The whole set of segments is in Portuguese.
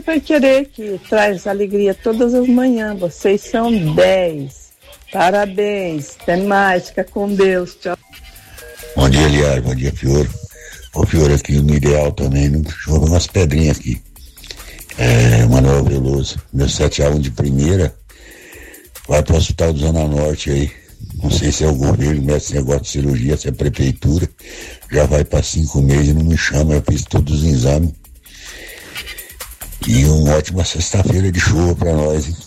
Vai querer que traz alegria todas as manhãs. Vocês são 10. Parabéns. Até mais. Fica com Deus. Tchau. Bom dia, Eliar. Bom dia, Fioro. Ô, Fioro, aqui no ideal também, não chove umas pedrinhas aqui. Manuel Veloso, meu 7A1 de primeira, vai pro Hospital do Zona Norte aí. Não sei se é o governo, mexe esse negócio de cirurgia, se é a prefeitura. Já vai para 5 meses e não me chama, eu fiz todos os exames. E uma ótima sexta-feira de chuva para nós, hein?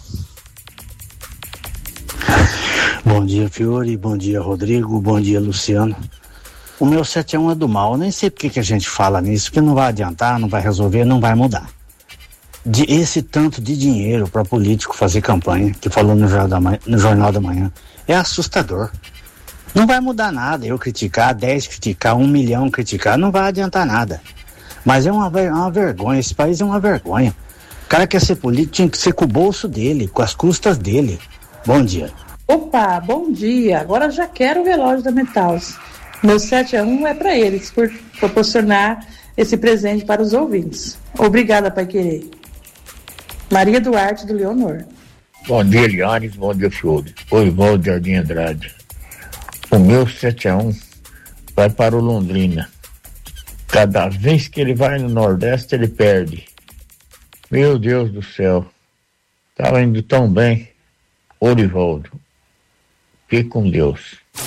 Bom dia, Fiore, bom dia, Rodrigo, bom dia, Luciano. O meu 7A1 é do mal, eu nem sei porque que a gente fala nisso, porque não vai adiantar, não vai resolver, não vai mudar. Esse tanto de dinheiro para político fazer campanha, que falou no Jornal da Manhã, é assustador. Não vai mudar nada, eu criticar, 10 criticar, 1 milhão criticar, não vai adiantar nada. Mas é uma vergonha, esse país é uma vergonha. O cara quer ser político, tinha que ser com o bolso dele, com as custas dele. Bom dia. Opa, bom dia. Agora já quero o relógio da Metaus. Meu 7A1 é para eles, por proporcionar esse presente para os ouvintes. Obrigada, Pai Querer. Maria Duarte, do Leonor. Bom dia, Lianes. Bom dia, Fiore. Oi, Valdo Jardim Andrade. O meu 7A1 vai para o Londrina. Cada vez que ele vai no Nordeste, ele perde. Meu Deus do céu. Estava indo tão bem. Orivaldo. Fique com Deus.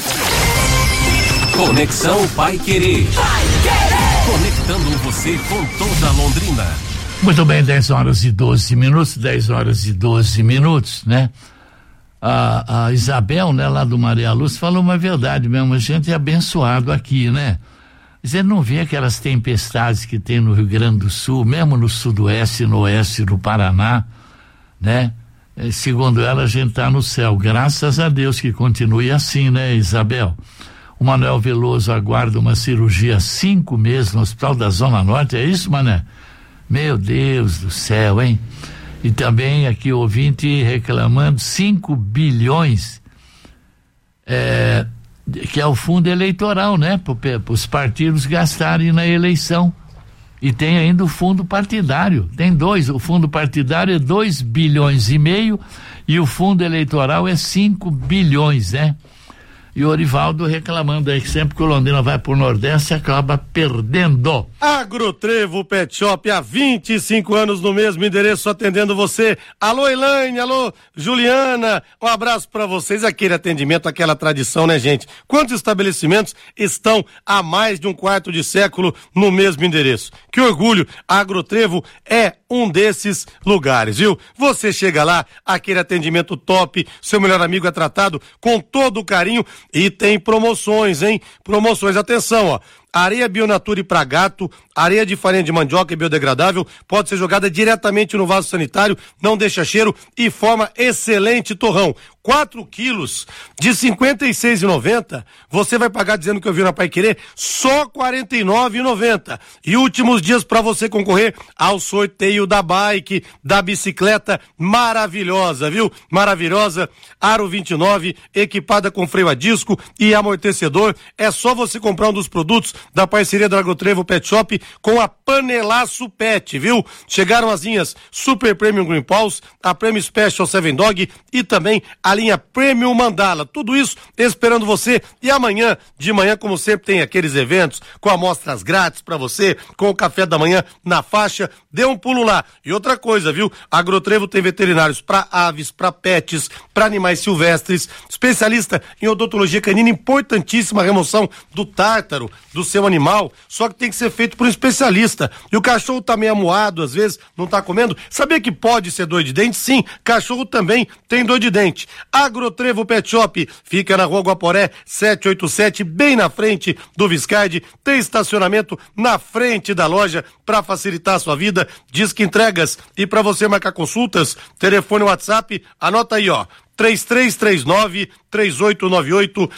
Conexão Pai Querer. Conectando você com toda Londrina. Muito bem, 10 horas e 12 minutos, 10 horas e 12 minutos, né? A Isabel, né, lá do Maria Luz, falou uma verdade mesmo, a gente é abençoado aqui, né? Você não vê aquelas tempestades que tem no Rio Grande do Sul, mesmo no sudoeste, no oeste do Paraná, né? Segundo ela, a gente tá no céu, graças a Deus que continue assim, né, Isabel? O Manuel Veloso aguarda uma cirurgia 5 meses no Hospital da Zona Norte, é isso, Mané? Meu Deus do céu, hein? E também aqui o ouvinte reclamando 5 bilhões, que é o fundo eleitoral, né? Para os partidos gastarem na eleição. E tem ainda o fundo partidário, tem 2, o fundo partidário é 2,5 bilhões e o fundo eleitoral é 5 bilhões, né? E o Orivaldo reclamando aí que sempre que o Londrina vai pro Nordeste acaba perdendo. Agrotrevo Pet Shop, há 25 anos no mesmo endereço atendendo você. Alô Elaine, alô Juliana, um abraço pra vocês. Aquele atendimento, aquela tradição, né, gente? Quantos estabelecimentos estão há mais de um quarto de século no mesmo endereço? Que orgulho, a Agrotrevo é um desses lugares, viu? Você chega lá, aquele atendimento top, seu melhor amigo é tratado com todo o carinho. E tem promoções, hein? Promoções, atenção, ó. Areia Bionature para gato, areia de farinha de mandioca e biodegradável, pode ser jogada diretamente no vaso sanitário, não deixa cheiro e forma excelente torrão. 4 quilos de R$ 56,90, você vai pagar, dizendo que eu vi na Pai Querer, só R$ 49,90. E últimos dias para você concorrer ao sorteio da bike, da bicicleta maravilhosa, viu? Maravilhosa, Aro 29, equipada com freio a disco e amortecedor. É só você comprar um dos produtos da parceria do Agrotrevo Pet Shop com a Panelaço Pet, viu? Chegaram as linhas Super Premium Green Paws, a Premium Special Seven Dog e também a linha Premium Mandala. Tudo isso esperando você. E amanhã, de manhã, como sempre, tem aqueles eventos com amostras grátis pra você, com o café da manhã na faixa. Dê um pulo lá. E outra coisa, viu? Agrotrevo tem veterinários pra aves, pra pets, pra animais silvestres, especialista em odontologia canina, importantíssima remoção do tártaro do seu animal, só que tem que ser feito por um especialista. E o cachorro tá meio amuado, às vezes não tá comendo. Sabia que pode ser dor de dente? Sim, cachorro também tem dor de dente. Agrotrevo Pet Shop fica na Rua Guaporé 787, bem na frente do Viscardi. Tem estacionamento na frente da loja para facilitar a sua vida. Diz que entregas. E para você marcar consultas, telefone WhatsApp, anota aí, ó. 3339-3898,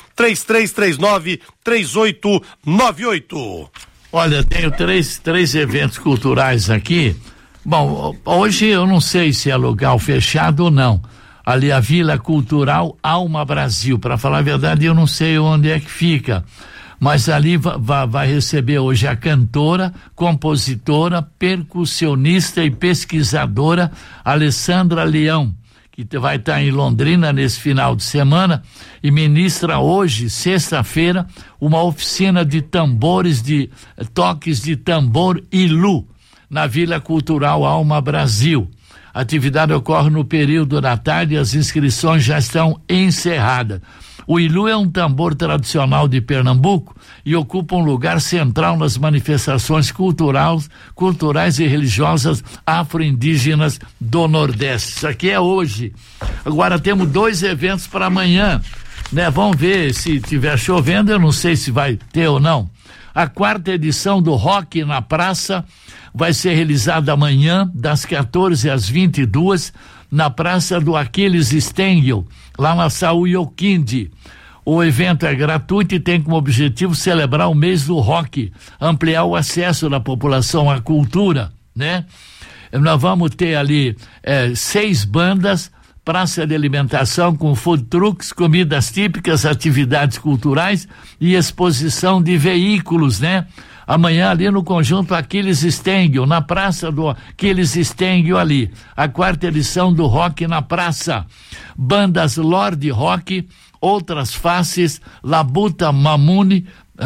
3339-3898. Olha, tenho três eventos culturais aqui. Bom, hoje eu não sei se é lugar fechado ou não. Ali a Vila Cultural Alma Brasil, para falar a verdade eu não sei onde é que fica, Mas ali vai receber hoje a cantora, compositora, percussionista e pesquisadora Alessandra Leão, que vai estar em Londrina nesse final de semana e ministra hoje, sexta-feira, uma oficina de tambores, de toques de tambor Ilu, na Vila Cultural Alma Brasil. A atividade ocorre no período da tarde e as inscrições já estão encerradas. O Ilu é um tambor tradicional de Pernambuco e ocupa um lugar central nas manifestações culturais e religiosas afro-indígenas do Nordeste. Isso aqui é hoje. Agora temos 2 eventos para amanhã, né? Vamos ver, se tiver chovendo, eu não sei se vai ter ou não. A 4ª edição do Rock na Praça vai ser realizada amanhã, das 14 às 22, na Praça do Aquiles Stengel, lá na Saúl Yoquinde. O evento é gratuito e tem como objetivo celebrar o mês do rock, ampliar o acesso da população à cultura, né? Nós vamos ter ali 6 bandas, praça de alimentação com food trucks, comidas típicas, atividades culturais e exposição de veículos, né? Amanhã ali no conjunto Aquiles Stengel, na praça do Aquiles Stengel ali, a 4ª edição do Rock na Praça. Bandas Lord Rock, Outras Faces, Labuta Mamute,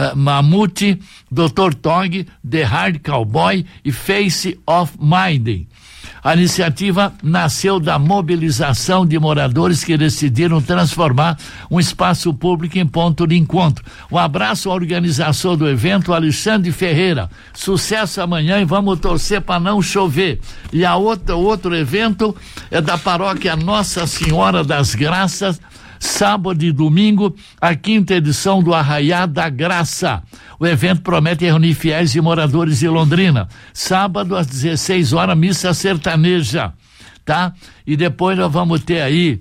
Dr. Tog, The Hard Cowboy e Face of Maiden. A iniciativa nasceu da mobilização de moradores que decidiram transformar um espaço público em ponto de encontro. Um abraço ao organizador do evento, Alexandre Ferreira. Sucesso amanhã e vamos torcer para não chover. E outro evento é da paróquia Nossa Senhora das Graças, sábado e domingo, a 5ª edição do Arraiá da Graça. O evento promete reunir fiéis e moradores de Londrina. Sábado às 16 horas, missa sertaneja, tá? E depois nós vamos ter aí,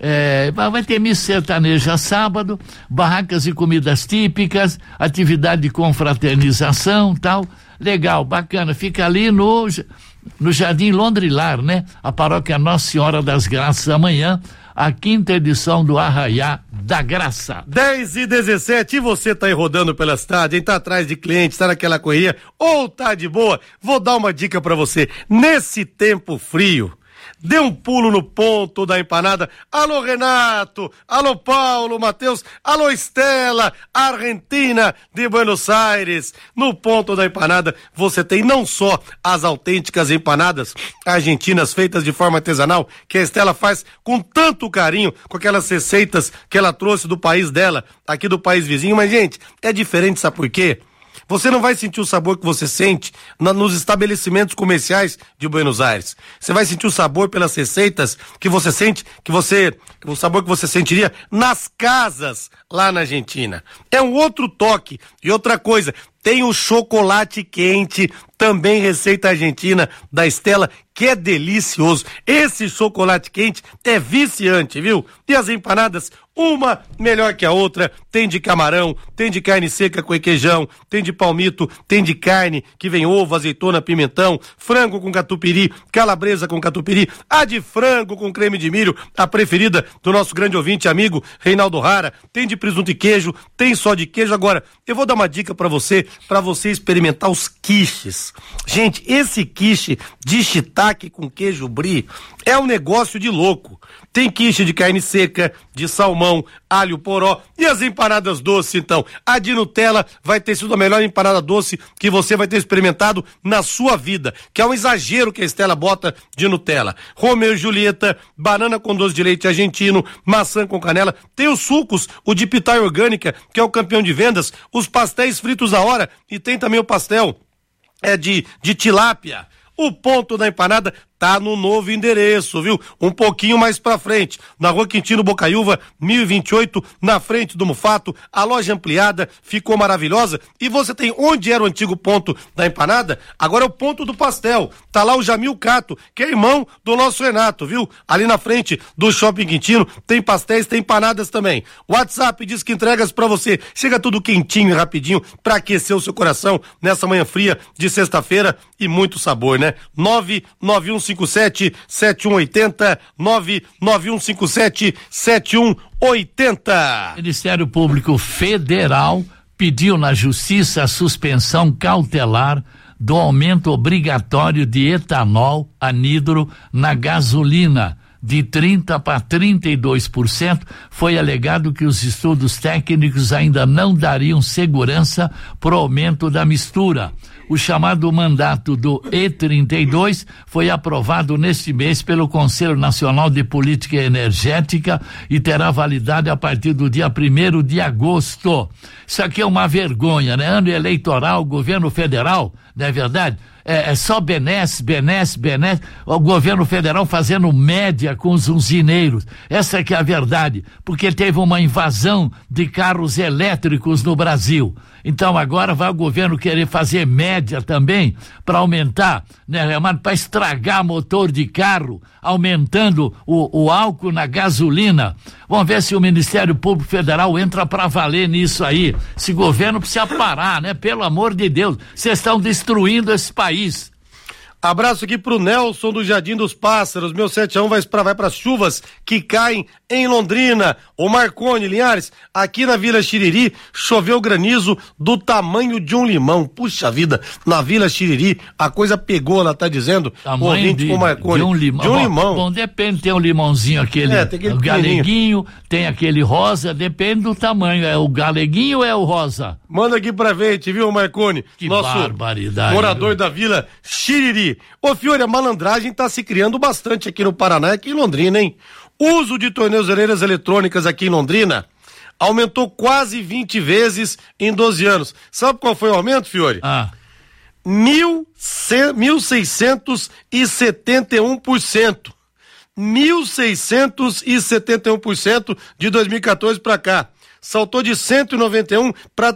vai ter missa sertaneja sábado, barracas e comidas típicas, atividade de confraternização, tal. Legal, bacana. Fica ali no Jardim Londrilar, né? A paróquia Nossa Senhora das Graças, amanhã, a 5ª edição do Arraiá da Graça. 10h17, e você tá aí rodando pela cidade, hein? Tá atrás de clientes, tá naquela correria, ou tá de boa? Vou dar uma dica pra você. Nesse tempo frio, dê um pulo no ponto da empanada. Alô, Renato, alô, Paulo, Matheus, alô, Estela, Argentina de Buenos Aires. No ponto da empanada você tem não só as autênticas empanadas argentinas feitas de forma artesanal, que a Estela faz com tanto carinho, com aquelas receitas que ela trouxe do país dela, aqui do país vizinho, mas, gente, é diferente, sabe por quê? Você não vai sentir o sabor que você sente nos estabelecimentos comerciais de Buenos Aires. Você vai sentir o sabor pelas receitas que você sente, o sabor que você sentiria nas casas lá na Argentina. É um outro toque. E outra coisa, tem o chocolate quente, também receita argentina da Estela, que é delicioso. Esse chocolate quente é viciante, viu? E as empanadas, uma melhor que a outra. Tem de camarão, tem de carne seca com requeijão, tem de palmito, tem de carne que vem ovo, azeitona, pimentão, frango com catupiry, calabresa com catupiry, a de frango com creme de milho, a preferida do nosso grande ouvinte amigo Reinaldo Rara, tem de presunto e queijo, tem só de queijo. Agora, eu vou dar uma dica pra você experimentar os quiches. Gente, esse quiche de shiitake com queijo brie é um negócio de louco. Tem quiche de carne seca, de salmão, alho poró e as empanadas doces, então. A de Nutella vai ter sido a melhor empanada doce que você vai ter experimentado na sua vida, que é um exagero que a Estela bota de Nutella. Romeu e Julieta, banana com doce de leite argentino, maçã com canela, tem os sucos, o de pitaia orgânica, que é o campeão de vendas, os pastéis fritos à hora e tem também o pastel de tilápia. O ponto da empanada tá no novo endereço, viu? Um pouquinho mais pra frente, na Rua Quintino Bocaiúva, 1028, na frente do Mufato. A loja ampliada ficou maravilhosa e você tem onde era o antigo ponto da empanada, agora é o ponto do pastel. Tá lá o Jamil Cato, que é irmão do nosso Renato, viu? Ali na frente do Shopping Quintino tem pastéis, tem empanadas também. WhatsApp diz que entregas pra você. Chega tudo quentinho e rapidinho pra aquecer o seu coração nessa manhã fria de sexta-feira e muito sabor, né? 99157-7180, 99157-7180. Ministério Público Federal pediu na justiça a suspensão cautelar do aumento obrigatório de etanol anidro na gasolina de 30% para 32%. Foi alegado que os estudos técnicos ainda não dariam segurança para o aumento da mistura. O chamado mandato do E32 foi aprovado neste mês pelo Conselho Nacional de Política Energética e terá validade a partir do dia 1º de agosto. Isso aqui é uma vergonha, né? Ano eleitoral, governo federal, não é verdade? É só benesse, o governo federal fazendo média com os usineiros. Essa que é a verdade, porque teve uma invasão de carros elétricos no Brasil. Então agora vai o governo querer fazer média também para aumentar, né, para estragar motor de carro, aumentando o álcool na gasolina. Vamos ver se o Ministério Público Federal entra para valer nisso aí. Esse governo precisa parar, né? Pelo amor de Deus, vocês estão destruindo esse país. Abraço aqui pro Nelson do Jardim dos Pássaros. Meu 7-1 vai para as chuvas que caem em Londrina. O Marcone, Linhares, aqui na Vila Chiriri choveu granizo do tamanho de um limão. Puxa vida, na Vila Chiriri a coisa pegou, ela tá dizendo. Tamanho o ouvinte com o Marcone. De um limão. De um limão. Bom, depende, tem um limãozinho aquele, tem o galeguinho, tem aquele rosa, depende do tamanho. É o galeguinho ou é o rosa? Manda aqui pra gente, viu, Marcone? Que nosso barbaridade. Morador da Vila Chiriri. Ô, Fiore, a malandragem tá se criando bastante aqui no Paraná e aqui em Londrina, hein? O uso de tornozeleiras eletrônicas aqui em Londrina aumentou quase 20 vezes em 12 anos. Sabe qual foi o aumento, Fiore? 1.671%. 1.671% de 2014 para cá. Saltou de 191 para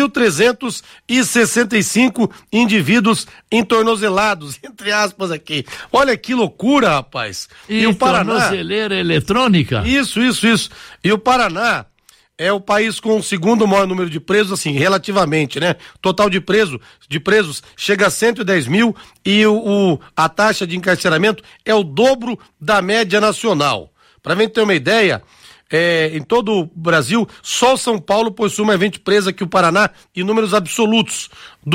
3.365 indivíduos entornozelados, entre aspas aqui. Olha que loucura, rapaz. E o Paraná... tornozeleira eletrônica? Isso. E o Paraná é o país com o segundo maior número de presos, assim, relativamente, né? Total de presos chega a 110 mil e a taxa de encarceramento é o dobro da média nacional. Para mim ter uma ideia... em todo o Brasil, só São Paulo possui mais gente presa que o Paraná em números absolutos,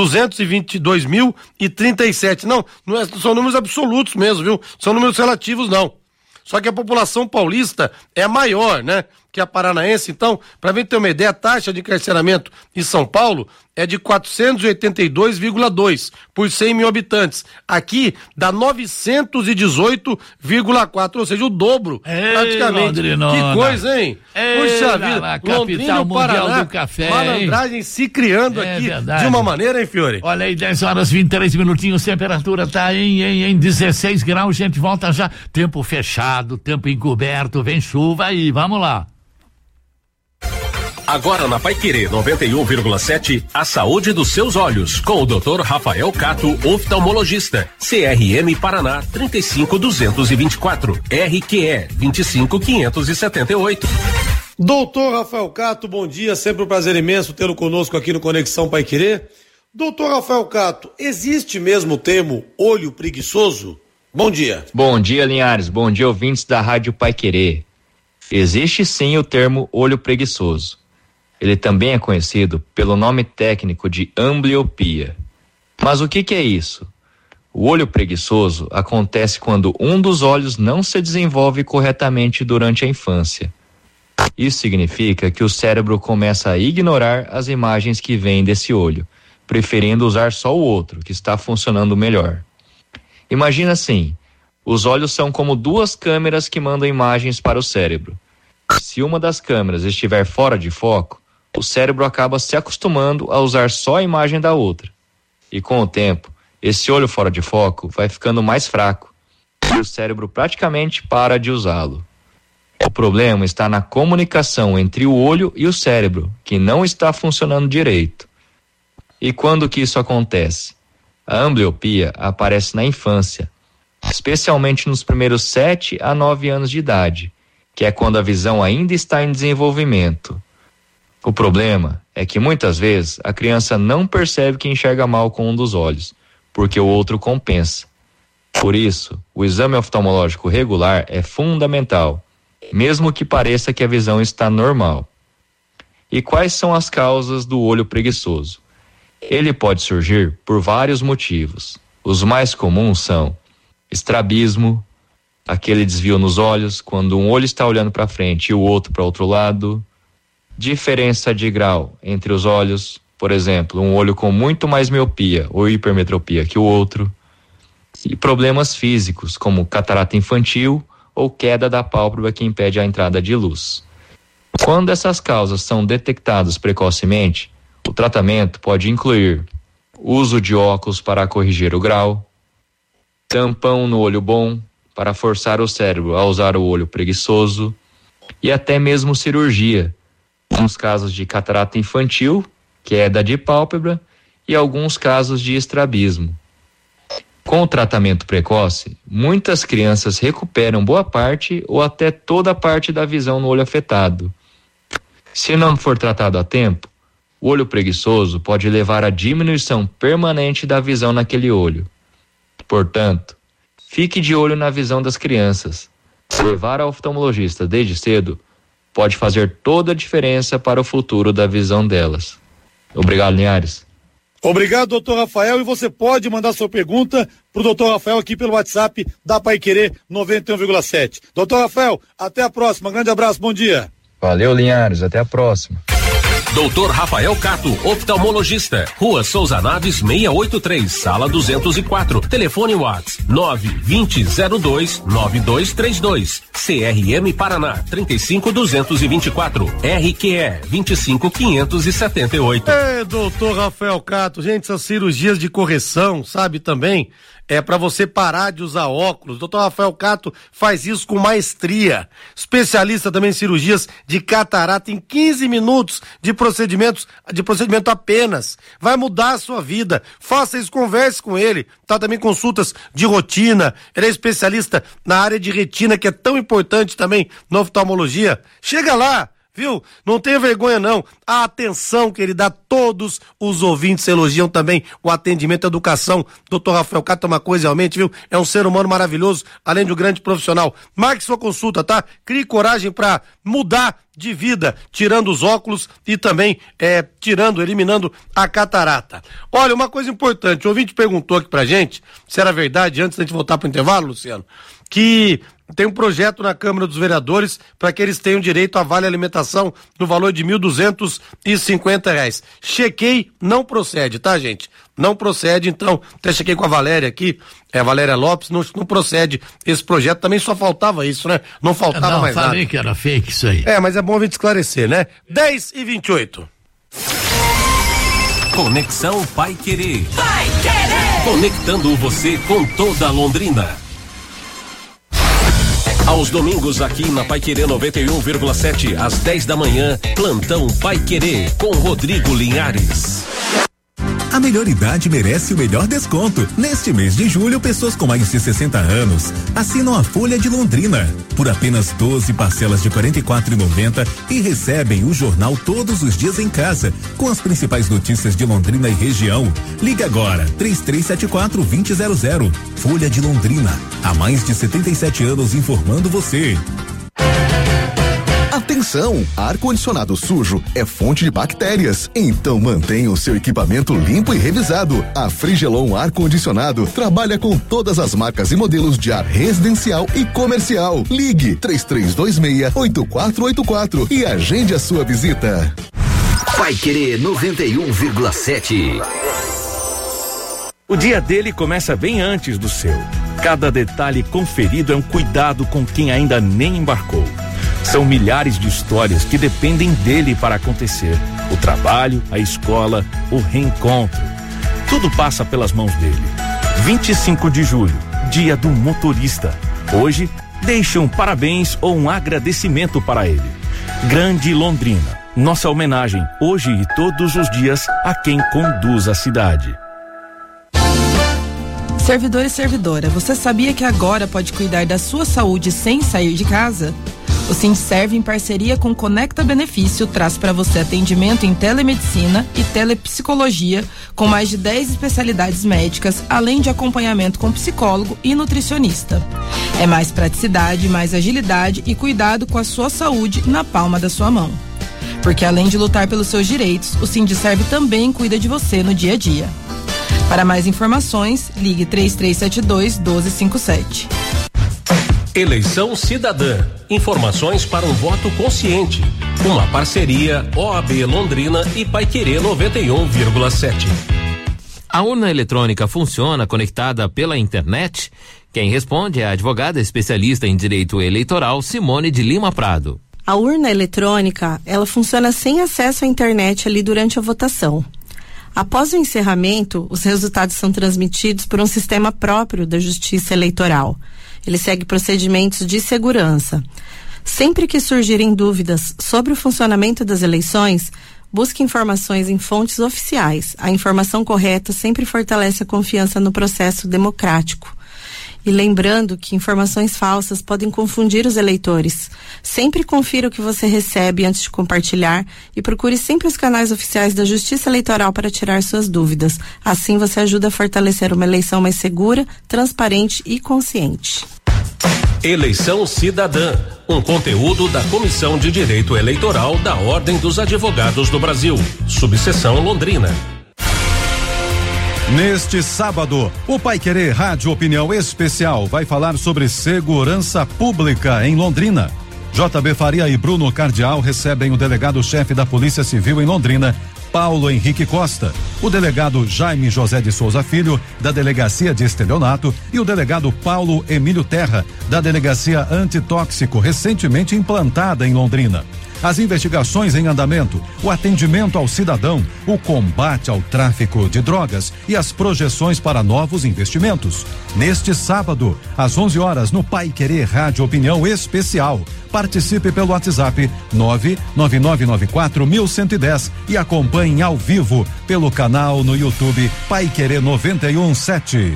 222.037. Não são números absolutos mesmo, viu? São números relativos, não. Só que a população paulista é maior, né? Que a paranaense. Então, para ver ter uma ideia, a taxa de encarceramento em São Paulo é de 482,2 por 100 mil habitantes. Aqui dá 918,4, ou seja, o dobro, praticamente. Londrinona. Que coisa, hein? Puxa vida, Londrina e Paraná, do café, malandragem se criando aqui verdade. De uma maneira, hein, Fiore? Olha aí, 10h23, temperatura tá em 16 graus, gente, volta já. Tempo fechado, tempo encoberto, vem chuva aí, vamos lá. Agora na Paiquerê 91,7, a saúde dos seus olhos, com o Dr. Rafael Cato, oftalmologista, CRM Paraná 35224, RQE 25578. Doutor Rafael Cato, bom dia, sempre um prazer imenso tê-lo conosco aqui no Conexão Paiquerê. Doutor Rafael Cato, existe mesmo o termo olho preguiçoso? Bom dia. Bom dia, Linhares, bom dia, ouvintes da Rádio Paiquerê. Existe sim o termo olho preguiçoso. Ele também é conhecido pelo nome técnico de ambliopia. Mas o que é isso? O olho preguiçoso acontece quando um dos olhos não se desenvolve corretamente durante a infância. Isso significa que o cérebro começa a ignorar as imagens que vêm desse olho, preferindo usar só o outro, que está funcionando melhor. Imagina assim, os olhos são como duas câmeras que mandam imagens para o cérebro. Se uma das câmeras estiver fora de foco, o cérebro acaba se acostumando a usar só a imagem da outra. E com o tempo, esse olho fora de foco vai ficando mais fraco e o cérebro praticamente para de usá-lo. O problema está na comunicação entre o olho e o cérebro, que não está funcionando direito. E quando que isso acontece? A ambliopia aparece na infância, especialmente nos primeiros 7 a 9 anos de idade, que é quando a visão ainda está em desenvolvimento. O problema é que muitas vezes a criança não percebe que enxerga mal com um dos olhos, porque o outro compensa. Por isso, o exame oftalmológico regular é fundamental, mesmo que pareça que a visão está normal. E quais são as causas do olho preguiçoso? Ele pode surgir por vários motivos. Os mais comuns são estrabismo, aquele desvio nos olhos, quando um olho está olhando para frente e o outro para outro lado. Diferença de grau entre os olhos, por exemplo, um olho com muito mais miopia ou hipermetropia que o outro. E problemas físicos, como catarata infantil ou queda da pálpebra que impede a entrada de luz. Quando essas causas são detectadas precocemente, o tratamento pode incluir uso de óculos para corrigir o grau, tampão no olho bom para forçar o cérebro a usar o olho preguiçoso e até mesmo cirurgia, nos casos de catarata infantil, queda de pálpebra e alguns casos de estrabismo. Com o tratamento precoce, muitas crianças recuperam boa parte ou até toda a parte da visão no olho afetado. Se não for tratado a tempo, o olho preguiçoso pode levar à diminuição permanente da visão naquele olho. Portanto, fique de olho na visão das crianças. Levar ao oftalmologista desde cedo pode fazer toda a diferença para o futuro da visão delas. Obrigado, Linhares. Obrigado, doutor Rafael, e você pode mandar sua pergunta pro doutor Rafael aqui pelo WhatsApp da Paiquerê 91,7. Doutor Rafael, até a próxima, grande abraço, bom dia. Valeu, Linhares, até a próxima. Doutor Rafael Cato, oftalmologista, Rua Souza Naves 683, sala 204, telefone WhatsApp 920029232, CRM Paraná 35224, RQE 25578. Doutor Rafael Cato, gente, essas cirurgias de correção, sabe, também é para você parar de usar óculos. Doutor Rafael Cato faz isso com maestria, especialista também em cirurgias de catarata em 15 minutos de procedimento apenas. Vai mudar a sua vida. Faça isso, converse com ele. Tá também consultas de rotina. Ele é especialista na área de retina, que é tão importante também na oftalmologia. Chega lá, viu? Não tenha vergonha não. A atenção que ele dá, todos os ouvintes elogiam também o atendimento, a educação. Dr. Rafael Cato é uma coisa realmente, viu? É um ser humano maravilhoso, além de um grande profissional. Marque sua consulta, tá? Crie coragem para mudar de vida, tirando os óculos e também eliminando a catarata. Olha, uma coisa importante, o ouvinte perguntou aqui pra gente, se era verdade, antes da gente voltar pro intervalo, Luciano, que tem um projeto na Câmara dos Vereadores para que eles tenham direito a vale alimentação no valor de R$1.250. Chequei, não procede, tá, gente? Não procede, então, até chequei com a Valéria aqui, a Valéria Lopes, não procede esse projeto, também só faltava isso, né? Não faltava mais nada. Não, falei que era fake isso aí. Mas é bom a gente esclarecer, né? 10h28. Conexão Paiquerê. Conectando você com toda a Londrina. Aos domingos aqui na Paiquerê 91,7, às 10 da manhã, plantão Paiquerê com Rodrigo Linhares. A melhor idade merece o melhor desconto. Neste mês de julho, pessoas com mais de 60 anos assinam a Folha de Londrina por apenas 12 parcelas de R$44,90 e recebem o jornal todos os dias em casa, com as principais notícias de Londrina e região. Ligue agora, 3374-2000. Folha de Londrina, há mais de 77 anos informando você. Atenção! Ar-condicionado sujo é fonte de bactérias, então mantenha o seu equipamento limpo e revisado. A Frigelon Ar-Condicionado trabalha com todas as marcas e modelos de ar residencial e comercial. Ligue 3326-8484 e agende a sua visita. Paiquerê 91,7. O dia dele começa bem antes do seu. Cada detalhe conferido é um cuidado com quem ainda nem embarcou. São milhares de histórias que dependem dele para acontecer. O trabalho, a escola, o reencontro. Tudo passa pelas mãos dele. 25 de julho, dia do motorista. Hoje, deixe um parabéns ou um agradecimento para ele. Grande Londrina. Nossa homenagem, hoje e todos os dias, a quem conduz a cidade. Servidor e servidora, você sabia que agora pode cuidar da sua saúde sem sair de casa? O Sinserve, em parceria com Conecta Benefício, traz para você atendimento em telemedicina e telepsicologia, com mais de 10 especialidades médicas, além de acompanhamento com psicólogo e nutricionista. É mais praticidade, mais agilidade e cuidado com a sua saúde na palma da sua mão. Porque além de lutar pelos seus direitos, o Sindiserv também cuida de você no dia a dia. Para mais informações, ligue 3372-1257. Eleição Cidadã. Informações para um voto consciente. Uma parceria OAB Londrina e Paiquerê 91,7. A urna eletrônica funciona conectada pela internet? Quem responde é a advogada especialista em direito eleitoral Simone de Lima Prado. A urna eletrônica, ela funciona sem acesso à internet ali durante a votação. Após o encerramento, os resultados são transmitidos por um sistema próprio da Justiça Eleitoral. Ele segue procedimentos de segurança. Sempre que surgirem dúvidas sobre o funcionamento das eleições, busque informações em fontes oficiais. A informação correta sempre fortalece a confiança no processo democrático. E lembrando que informações falsas podem confundir os eleitores. Sempre confira o que você recebe antes de compartilhar e procure sempre os canais oficiais da Justiça Eleitoral para tirar suas dúvidas. Assim você ajuda a fortalecer uma eleição mais segura, transparente e consciente. Eleição Cidadã, um conteúdo da Comissão de Direito Eleitoral da Ordem dos Advogados do Brasil, subseção Londrina. Neste sábado, o Paiquerê Rádio Opinião Especial vai falar sobre segurança pública em Londrina. JB Faria e Bruno Cardial recebem o delegado-chefe da Polícia Civil em Londrina, Paulo Henrique Costa, o delegado Jaime José de Souza Filho, da Delegacia de Estelionato, e o delegado Paulo Emílio Terra, da Delegacia Antitóxico, recentemente implantada em Londrina. As investigações em andamento, o atendimento ao cidadão, o combate ao tráfico de drogas e as projeções para novos investimentos. Neste sábado, às 11 horas, no Paiquerê Rádio Opinião Especial. Participe pelo WhatsApp 99994-1110 e acompanhe ao vivo pelo canal no YouTube Paiquerê 91.7.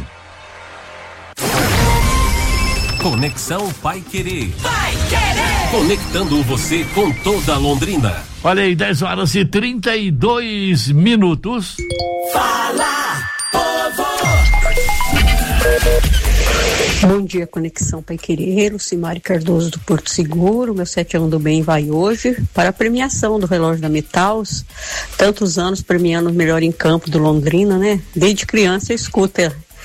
Conexão Paiquerê. Conectando você com toda a Londrina. Olha aí, 10h32. Fala, povo! Bom dia, Conexão Paiquerê, Lucimari Cardoso do Porto Seguro. Meu 71 do Bem vai hoje para a premiação do relógio da Metals. Tantos anos premiando o melhor em campo do Londrina, né? Desde criança eu escuto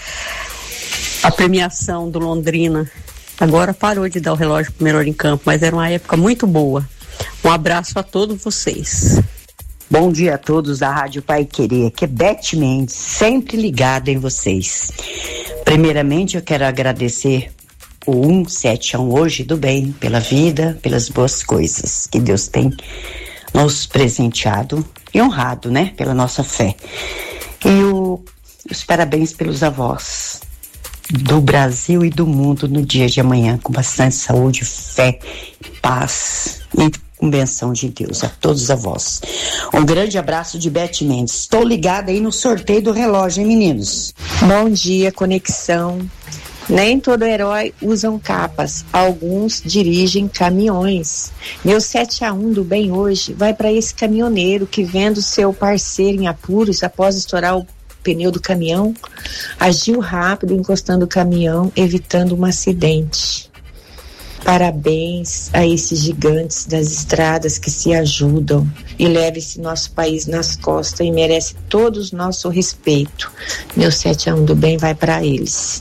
a premiação do Londrina. Agora parou de dar o relógio pro melhor em campo, mas era uma época muito boa. Um abraço a todos vocês. Bom dia a todos da Rádio Paiquerê, aqui é Beth Mendes, sempre ligada em vocês. Primeiramente eu quero agradecer o 171 hoje do bem, pela vida, pelas boas coisas que Deus tem nos presenteado e honrado, né, pela nossa fé. E os parabéns pelos avós do Brasil e do mundo no dia de amanhã, com bastante saúde, fé, paz e com benção de Deus a todos os avós. Um grande abraço de Beth Mendes. Estou ligada aí no sorteio do relógio, hein, meninos? Bom dia, Conexão. Nem todo herói usam capas, alguns dirigem caminhões. Meu 7-1 do bem hoje vai para esse caminhoneiro que, vendo seu parceiro em apuros após estourar o pneu do caminhão, agiu rápido encostando o caminhão, evitando um acidente. Parabéns a esses gigantes das estradas que se ajudam e levam esse nosso país nas costas e merece todo o nosso respeito. Meu 7-1 do bem vai para eles.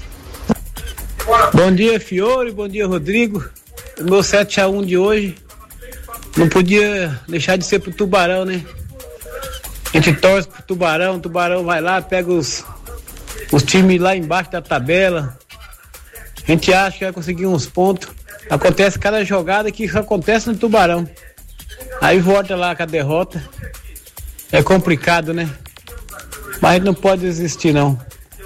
Bom dia, Fiore, bom dia, Rodrigo. O meu 7-1 de hoje não podia deixar de ser pro Tubarão, né? A gente torce pro Tubarão, o Tubarão vai lá, pega os times lá embaixo da tabela. A gente acha que vai conseguir uns pontos. Acontece cada jogada que acontece no Tubarão. Aí volta lá com a derrota. É complicado, né? Mas a gente não pode desistir, não.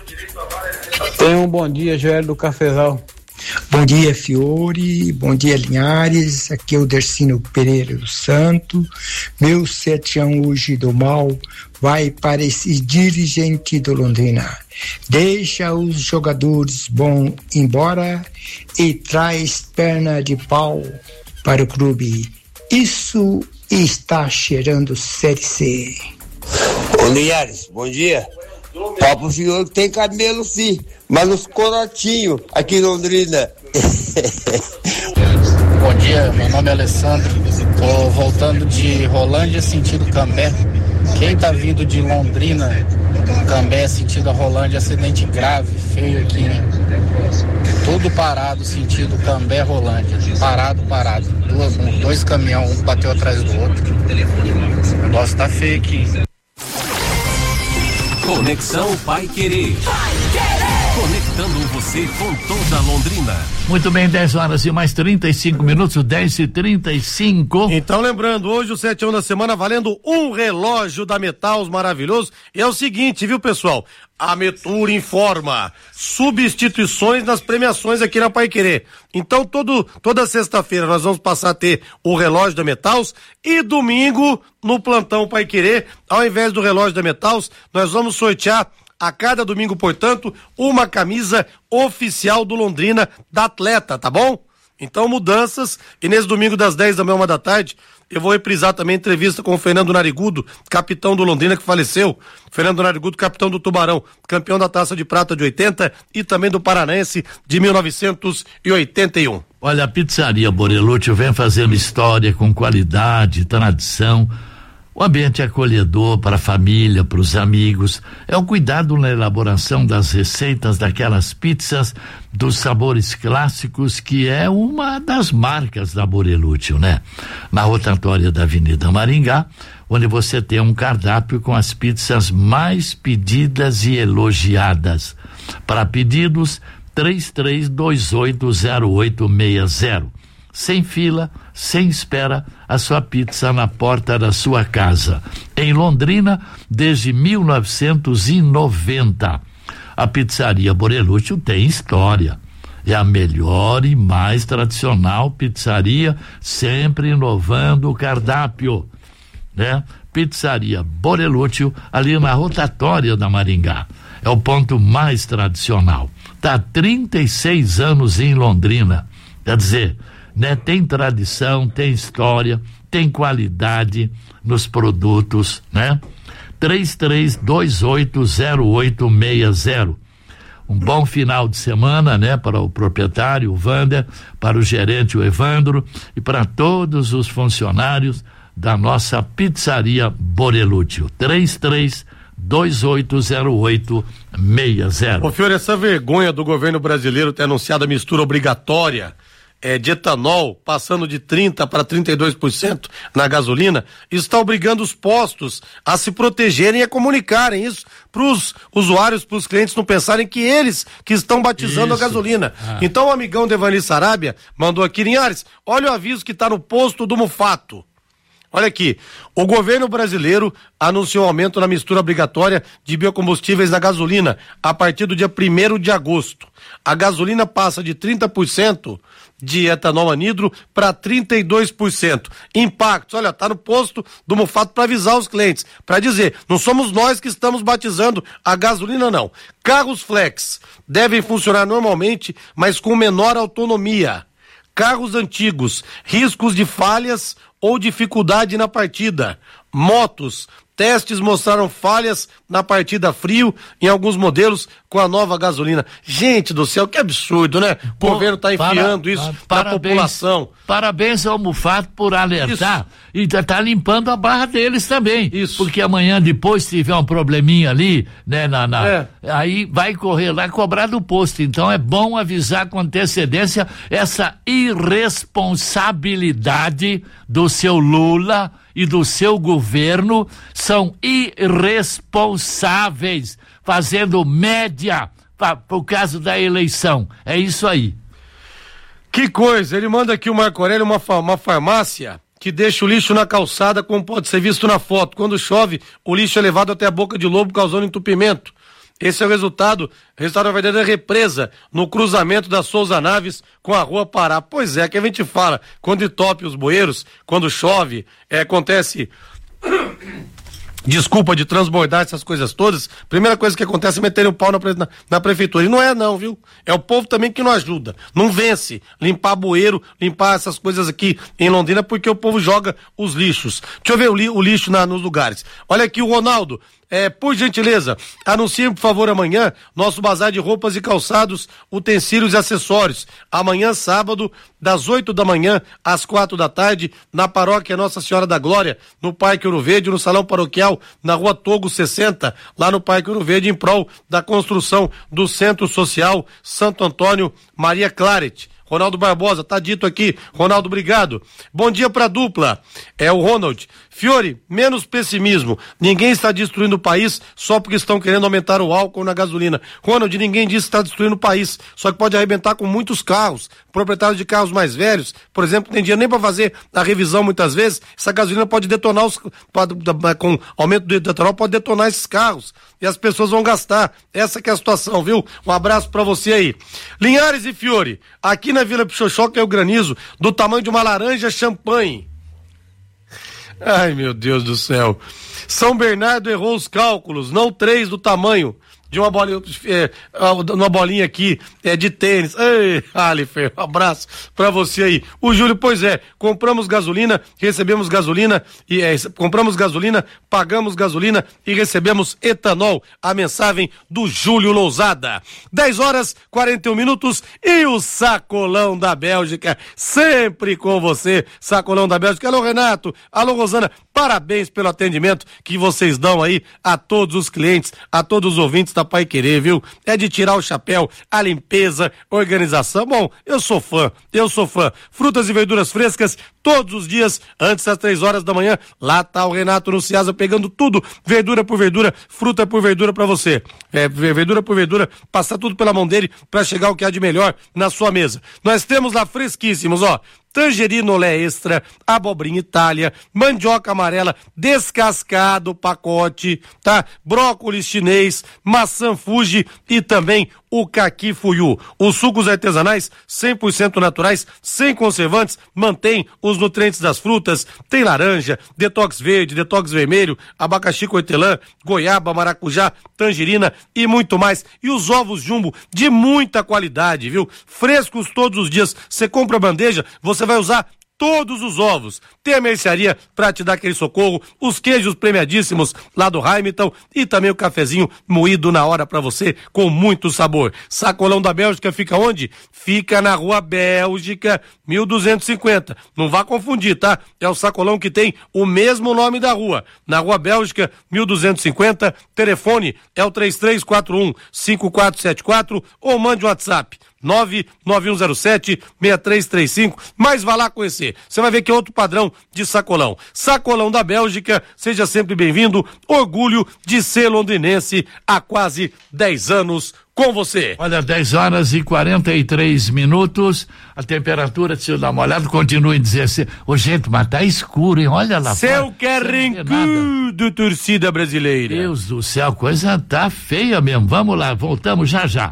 Tenha um bom dia, Joel do Cafezal. Bom dia, Fiore, bom dia, Linhares, aqui é o Dercino Pereira do Santo. Meu 7-1 hoje do mal vai para esse dirigente do Londrina. Deixa os jogadores bons embora e traz perna de pau para o clube. Isso está cheirando Série C. Ô Linhares, bom dia. Papo Fiore tem cabelo sim, mas os corotinhos aqui em Londrina. Bom dia, meu nome é Alessandro, tô voltando de Rolândia sentido Cambé. Quem tá vindo de Londrina, Cambé sentido a Rolândia, acidente grave, feio aqui, né? Tudo parado, sentido Cambé, Rolândia, parado. Dois caminhões, um bateu atrás do outro. O negócio tá feio aqui. Conexão Paiquerê. Conectando você com toda Londrina. Muito bem, 10 horas e mais 35 minutos, 10h35. Então, lembrando, hoje o 7 da semana valendo um relógio da Metals maravilhoso. E é o seguinte, viu, pessoal? A Metur informa substituições nas premiações aqui na Paiquerê. Então, toda sexta-feira nós vamos passar a ter o relógio da Metals e domingo, no plantão Paiquerê, ao invés do relógio da Metals, nós vamos sortear a cada domingo, portanto, uma camisa oficial do Londrina da atleta, tá bom? Então, mudanças, e nesse domingo das 10 da manhã, 1 da tarde, eu vou reprisar também a entrevista com o Fernando Narigudo, capitão do Londrina que faleceu. Fernando Narigudo, capitão do Tubarão, campeão da Taça de Prata de 80 e também do Paranaense de 1981. Olha, a Pizzaria Borelucci vem fazendo história com qualidade, tradição. O ambiente é acolhedor para a família, para os amigos. É um cuidado na elaboração das receitas daquelas pizzas dos sabores clássicos, que é uma das marcas da Borelucci, né? Na rotatória da Avenida Maringá, onde você tem um cardápio com as pizzas mais pedidas e elogiadas. Para pedidos, 33280860. Sem fila, sem espera, a sua pizza na porta da sua casa. Em Londrina, desde 1990. A Pizzaria Borelucci tem história. É a melhor e mais tradicional pizzaria, sempre inovando o cardápio, né? Pizzaria Borelucci, ali na rotatória da Maringá. É o ponto mais tradicional. Tá há 36 anos em Londrina. Quer dizer, né? Tem tradição, tem história, tem qualidade nos produtos, né? 33280860. Um bom final de semana, né? Para o proprietário, o Wander, para o gerente, o Evandro, e para todos os funcionários da nossa Pizzaria Borelucci. 33280860. Ô, Fiore, essa vergonha do governo brasileiro ter anunciado a mistura obrigatória de etanol, passando de 30% para 32% na gasolina, está obrigando os postos a se protegerem e a comunicarem isso para os usuários, para os clientes não pensarem que eles que estão batizando a gasolina. Então o amigão Devani Sarabia mandou aqui, Linhares, olha o aviso que está no posto do Mufato. Olha aqui, o governo brasileiro anunciou aumento na mistura obrigatória de biocombustíveis na gasolina a partir do dia 1º de agosto. A gasolina passa de 30% de etanol anidro para 32%. Impactos, olha, tá no posto do Mufato para avisar os clientes, para dizer, não somos nós que estamos batizando a gasolina, não. Carros flex devem funcionar normalmente, mas com menor autonomia. Carros antigos, riscos de falhas ou dificuldade na partida. Motos, testes mostraram falhas na partida frio em alguns modelos com a nova gasolina. Gente do céu, que absurdo, né? O governo tá enfiando isso na população. Parabéns ao Mufato por alertar e tá limpando a barra deles também. Isso. Porque amanhã, depois, se tiver um probleminha ali, né, aí vai correr lá e cobrar do posto. Então é bom avisar com antecedência essa irresponsabilidade do seu Lula e do seu governo. São irresponsáveis, fazendo média por causa da eleição. É isso aí. Que coisa, ele manda aqui o Marco Aurélio, uma farmácia que deixa o lixo na calçada, como pode ser visto na foto. Quando chove, o lixo é levado até a boca de lobo, causando entupimento. Esse é o resultado na verdadeira represa no cruzamento da Souza Naves com a Rua Pará. Pois é, que a gente fala, quando entope os bueiros, quando chove, acontece... Desculpa de transbordar essas coisas todas, primeira coisa que acontece é meterem o pau na prefeitura. E não é não, viu? É o povo também que não ajuda. Não vence limpar bueiro, limpar essas coisas aqui em Londrina, porque o povo joga os lixos. Deixa eu ver o lixo nos lugares. Olha aqui o Ronaldo. Por gentileza, anunciem, por favor, amanhã, nosso bazar de roupas e calçados, utensílios e acessórios. Amanhã, sábado, das 8 da manhã às 4 da tarde, na paróquia Nossa Senhora da Glória, no Parque Ouro Verde, no Salão Paroquial, na Rua Togo 60, lá no Parque Ouro Verde, em prol da construção do Centro Social Santo Antônio Maria Claret. Ronaldo Barbosa, tá dito aqui. Ronaldo, obrigado. Bom dia pra dupla. É o Ronald. Fiore, menos pessimismo. Ninguém está destruindo o país só porque estão querendo aumentar o álcool na gasolina. Ronald, ninguém disse que está destruindo o país, só que pode arrebentar com muitos carros. Proprietários de carros mais velhos, por exemplo, tem dinheiro nem para fazer a revisão muitas vezes. Essa gasolina pode detonar com aumento do etanol, pode detonar esses carros. E as pessoas vão gastar. Essa que é a situação, viu? Um abraço pra você aí. Linhares e Fiore, aqui na Vila Pichochoca é o granizo do tamanho de uma laranja champanhe. Ai, meu Deus do céu. São Bernardo errou os cálculos, não 3 do tamanho de uma bolinha, uma bolinha aqui, de tênis. Ei, Alifer, um abraço pra você aí. O Júlio, pois é, compramos gasolina, recebemos gasolina, compramos gasolina, pagamos gasolina e recebemos etanol. A mensagem do Júlio Lousada. 10h41 e o Sacolão da Bélgica, sempre com você, Sacolão da Bélgica. Alô, Renato, alô, Rosana, parabéns pelo atendimento que vocês dão aí a todos os clientes, a todos os ouvintes da Pai Querer, viu? É de tirar o chapéu, a limpeza, organização. Bom, eu sou fã. Frutas e verduras frescas todos os dias, antes das 3h da manhã. Lá tá o Renato no Ciasa pegando tudo, verdura por verdura, fruta por verdura pra você. Verdura por verdura, passar tudo pela mão dele pra chegar o que há de melhor na sua mesa. Nós temos lá fresquíssimos, ó. Tangerina olé extra, abobrinha Itália, mandioca amarela, descascado pacote, tá? Brócolis chinês, maçã Fuji e também o caqui fuyu. Os sucos artesanais 100% naturais, sem conservantes, mantém os nutrientes das frutas. Tem laranja, detox verde, detox vermelho, abacaxi com hortelã, goiaba, maracujá, tangerina e muito mais. E os ovos Jumbo de muita qualidade, viu? Frescos todos os dias. Você compra a bandeja, você vai usar todos os ovos. Tem a mercearia pra te dar aquele socorro, os queijos premiadíssimos lá do Hamilton e também o cafezinho moído na hora pra você com muito sabor. Sacolão da Bélgica fica onde? Fica na Rua Bélgica 1250. Não vá confundir, tá? É o sacolão que tem o mesmo nome da rua. Na Rua Bélgica 1250, telefone é o 3341-5474 ou mande um WhatsApp 99107-6335, mas vá lá conhecer. Você vai ver que é outro padrão de sacolão. Sacolão da Bélgica, seja sempre bem-vindo. Orgulho de ser londrinense há quase 10 anos com você. Olha, 10h43. A temperatura, deixa eu dar uma olhada, continua em 16. Ô, gente, mas tá escuro, hein? Olha lá. Céu carrancudo, torcida brasileira. Deus do céu, coisa tá feia mesmo. Vamos lá, voltamos já.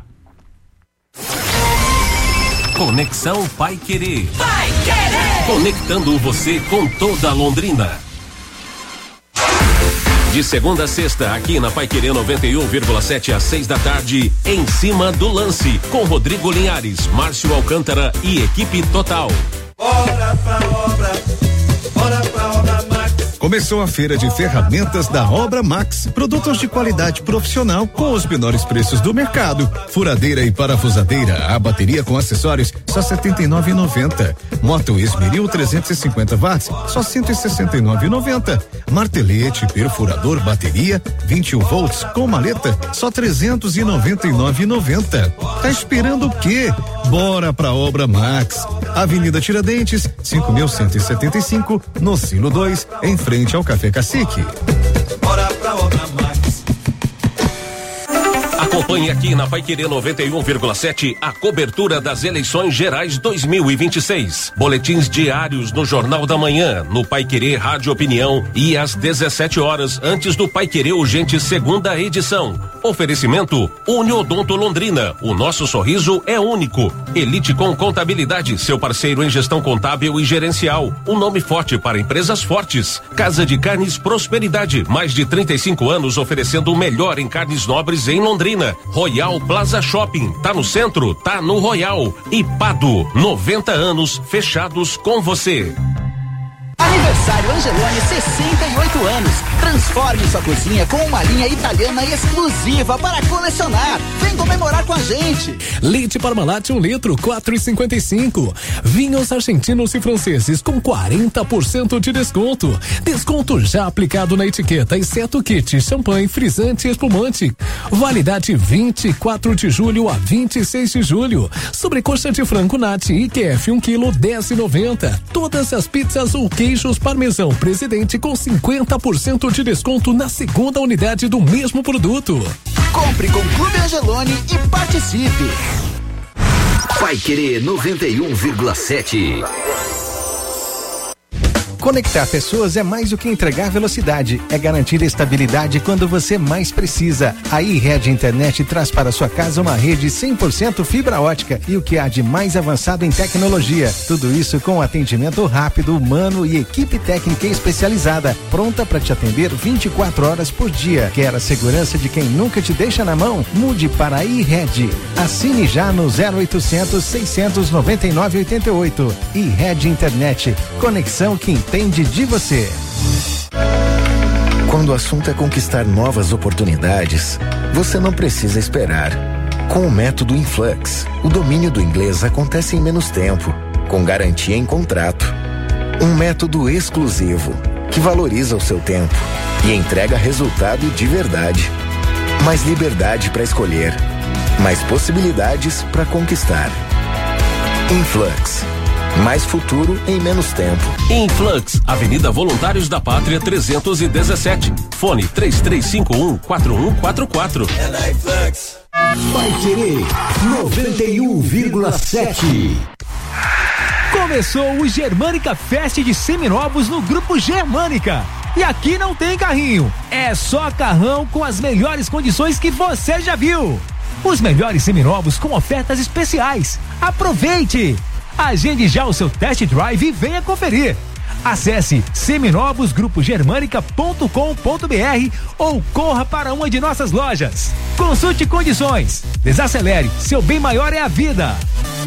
Conexão Pai Querer. Pai Querer. Conectando você com toda a Londrina. De segunda a sexta, aqui na Pai Querer 91,7 às 6 da tarde, em cima do lance, com Rodrigo Linhares, Márcio Alcântara e equipe total. Bora pra obra Max. Começou a feira de ferramentas da Obra Max. Produtos de qualidade profissional com os menores preços do mercado. Furadeira e parafusadeira, a bateria com acessórios, só R$ 79,90. Moto Esmeril 350 watts, só R$ 169,90. Martelete, perfurador, bateria, 21 volts com maleta, só R$ 399,90. Tá esperando o quê? Bora pra Obra Max. Avenida Tiradentes, 5.175, no Silo 2, em frente ao Café Cacique. Bora pra Obra Max. Acompanhe aqui na Pai Querer 91,7 a cobertura das eleições gerais 2026. Boletins diários no Jornal da Manhã, no Pai Querer Rádio Opinião e às 17h antes do Pai Querer Urgente segunda edição. Oferecimento Uniodonto Londrina. O nosso sorriso é único. Elite com Contabilidade, seu parceiro em gestão contábil e gerencial. Um nome forte para empresas fortes. Casa de Carnes Prosperidade. Mais de 35 anos oferecendo o melhor em carnes nobres em Londrina. Royal Plaza Shopping. Tá no centro, tá no Royal. E Pado, 90 anos fechados com você. Aniversário aniversário Angeloni, 68 anos. Transforme sua cozinha com uma linha italiana exclusiva para colecionar. Vem comemorar com a gente. Leite Parmalat 1 litro, 4,55. Vinhos argentinos e franceses com 40% de desconto. Desconto já aplicado na etiqueta, exceto kit, champanhe, frisante e espumante. Validade 24 de julho a 26 de julho. Sobrecoxa de frango Nati IQF 1 kg, 10,90. Todas as pizzas ou queijos parmesão Presidente com 50% de desconto na segunda unidade do mesmo produto. Compre com Clube Angeloni e participe. Paiquerê 91,7. Conectar pessoas é mais do que entregar velocidade, é garantir estabilidade quando você mais precisa. A iRede Internet traz para sua casa uma rede 100% fibra ótica e o que há de mais avançado em tecnologia. Tudo isso com atendimento rápido, humano e equipe técnica especializada, pronta para te atender 24 horas por dia. Quer a segurança de quem nunca te deixa na mão? Mude para a iRede. Assine já no 0800 699 88. iRede Internet. Conexão que entende de você. Quando o assunto é conquistar novas oportunidades, você não precisa esperar. Com o método Influx, o domínio do inglês acontece em menos tempo, com garantia em contrato. Um método exclusivo, que valoriza o seu tempo e entrega resultado de verdade. Mais liberdade para escolher, mais possibilidades para conquistar. Influx. Mais futuro em menos tempo. Influx, Avenida Voluntários da Pátria 317. Fone 3351-4144. É na Influx. Paiquerê 91,7. Começou o Germânica Fest de Seminovos no Grupo Germânica. E aqui não tem carrinho, é só carrão com as melhores condições que você já viu. Os melhores seminovos com ofertas especiais. Aproveite! Agende já o seu test drive e venha conferir. Acesse seminovosgrupogermanica.com.br ou corra para uma de nossas lojas. Consulte condições. Desacelere, seu bem maior é a vida.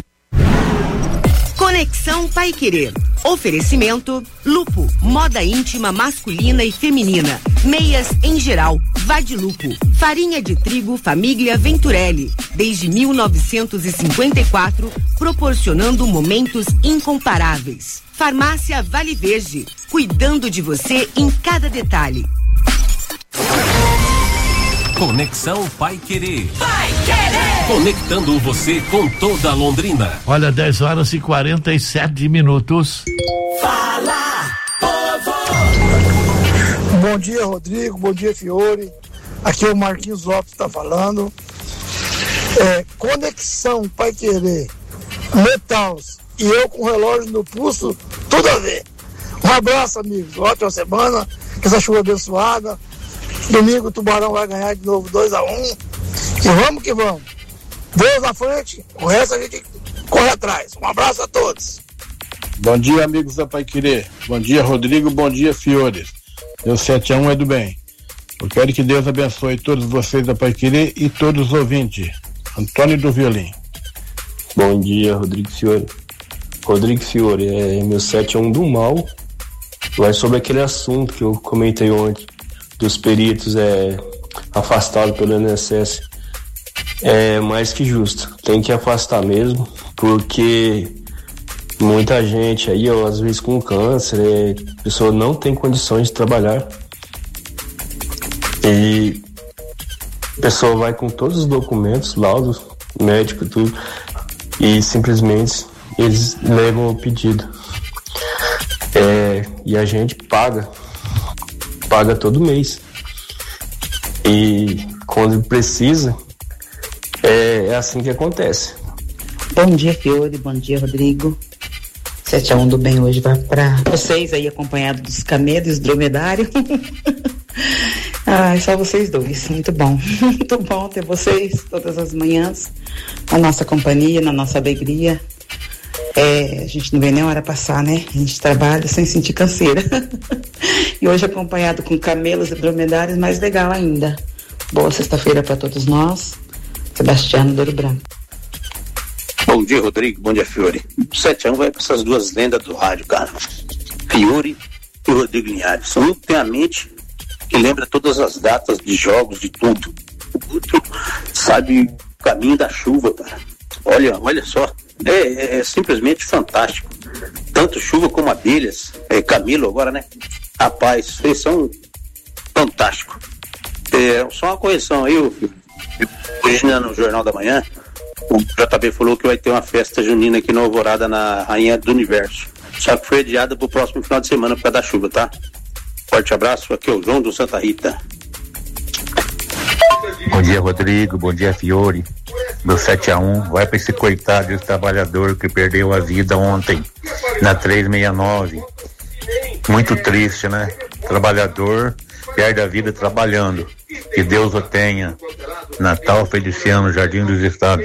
Conexão Paiquerê. Oferecimento Lupo, moda íntima masculina e feminina. Meias em geral, vá de Lupo. Farinha de trigo Família Venturelli. Desde 1954, proporcionando momentos incomparáveis. Farmácia Vale Verde, cuidando de você em cada detalhe. Conexão Paiquerê. Paiquerê! Conectando você com toda a Londrina. Olha, 10h47. Fala, povo! Bom dia, Rodrigo. Bom dia, Fiore. Aqui é o Marquinhos Lopes tá falando. Conexão Paiquerê, Metals e eu com o relógio no pulso, tudo a ver. Um abraço, amigos. Ótima semana, com essa chuva abençoada. Domingo o Tubarão vai ganhar de novo 2-1. E vamos que vamos. Deus na frente, o resto a gente corre atrás. Um abraço a todos. Bom dia, amigos da Paiquerê. Bom dia, Rodrigo. Bom dia, Fiore. Meu 7-1 é do bem. Eu quero que Deus abençoe todos vocês da Paiquerê e todos os ouvintes. Antônio do Violim. Bom dia, Rodrigo Fiore. Rodrigo Fiore, meu 7-1 do mal. Vai sobre aquele assunto que eu comentei ontem, dos peritos afastados pelo INSS. É mais que justo. Tem que afastar mesmo, porque muita gente aí, às vezes com câncer, a pessoa não tem condições de trabalhar. E a pessoa vai com todos os documentos, laudo médico, tudo, e simplesmente eles levam o pedido. E a gente paga todo mês. E quando precisa, é assim que acontece. Bom dia, Fiore. Bom dia, Rodrigo. 7-1 do bem hoje vai para vocês aí, acompanhado dos camelos, dromedário. Só vocês dois. Muito bom. Muito bom ter vocês todas as manhãs na nossa companhia, na nossa alegria. A gente não vê nem a hora passar, né? A gente trabalha sem sentir canseira. E hoje acompanhado com camelos e dromedários, mais legal ainda. Boa sexta-feira para todos nós. Sebastiano do Ouro Branco. Bom dia, Rodrigo. Bom dia, Fiore. 7-1 vai para essas duas lendas do rádio, cara. Fiore e o Rodrigo Linhares. Um tem a mente que lembra todas as datas de jogos, de tudo. O outro sabe o caminho da chuva, cara. Olha só, é simplesmente fantástico. Tanto chuva como abelhas. Camilo agora, né? Rapaz, vocês são fantásticos. Só uma correção aí, hoje no Jornal da Manhã, o JB falou que vai ter uma festa junina aqui na Alvorada, na Rainha do Universo. Só que foi adiada pro próximo final de semana por causa da chuva, tá? Forte abraço, aqui é o João do Santa Rita. Bom dia, Rodrigo, bom dia, Fiore. Meu 7-1 vai para esse coitado desse trabalhador que perdeu a vida ontem na 369. Muito triste, né? Trabalhador perde a vida trabalhando. Que Deus o tenha. Natal Feliciano, Jardim dos Estados.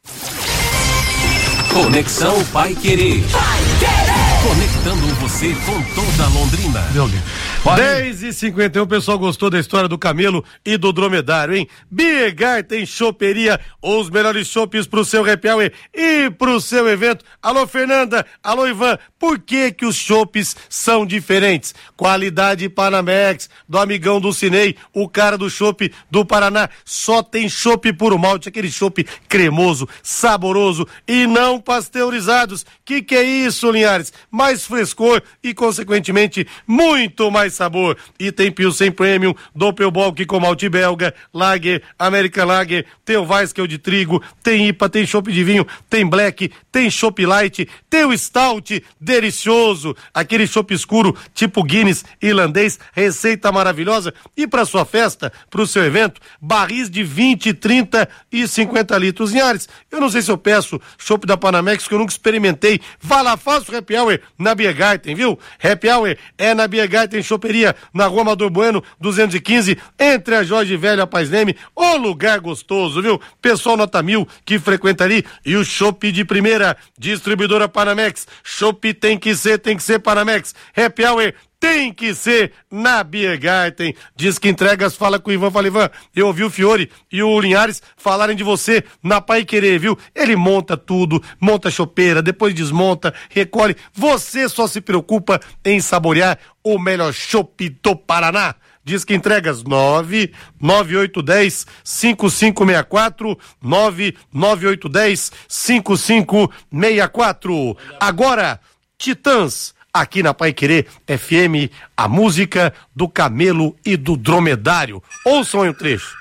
Conexão Paiquerê. Conectando você com toda Londrina. 10h51, o pessoal gostou da história do camelo e do dromedário, hein? Biergarten Choperia, os melhores chopes pro seu happy hour e pro seu evento. Alô, Fernanda, alô, Ivan, por que os chopes são diferentes? Qualidade Panamex, do amigão do Cinei, o cara do chopp do Paraná, só tem chopp puro malte, aquele chopp cremoso, saboroso e não pasteurizados. Que é isso, Linhares? Mais frescor e, consequentemente, muito mais sabor. E tem Pilsen Premium, Doppelbock com malte belga, Lager, American Lager, tem o Weisskel de trigo, tem IPA, tem chopp de vinho, tem Black, tem chopp Light, tem o Stout, delicioso, aquele chopp escuro, tipo Guinness, irlandês, receita maravilhosa. E para sua festa, para o seu evento, barris de 20, 30 e 50 litros. Linhares, eu não sei se eu peço chopp da Panamex, que eu nunca experimentei. Vá lá, faça o happy hour na Biergarten, viu? Happy hour é na Biergarten Choperia, na Rua Amador Bueno, 215, entre a Jorge Velho e a Paz Leme. Ô lugar gostoso, viu? Pessoal nota 1000 que frequenta ali. E o chopp de primeira, distribuidora Panamex. Chopp tem que ser Panamex. Happy hour tem que ser na Biergarten. Diz que entregas, fala com o Ivan. Fala, Ivan, eu ouvi o Fiore e o Linhares falarem de você na Paiquerê, viu? Ele monta tudo, monta a chopeira, depois desmonta, recolhe. Você só se preocupa em saborear o melhor chopp do Paraná. Diz que entregas 99810-5564, 99810-5564. Agora, Titãs, aqui na Paiquerê FM, a música do camelo e do dromedário. Ouçam aí um trecho.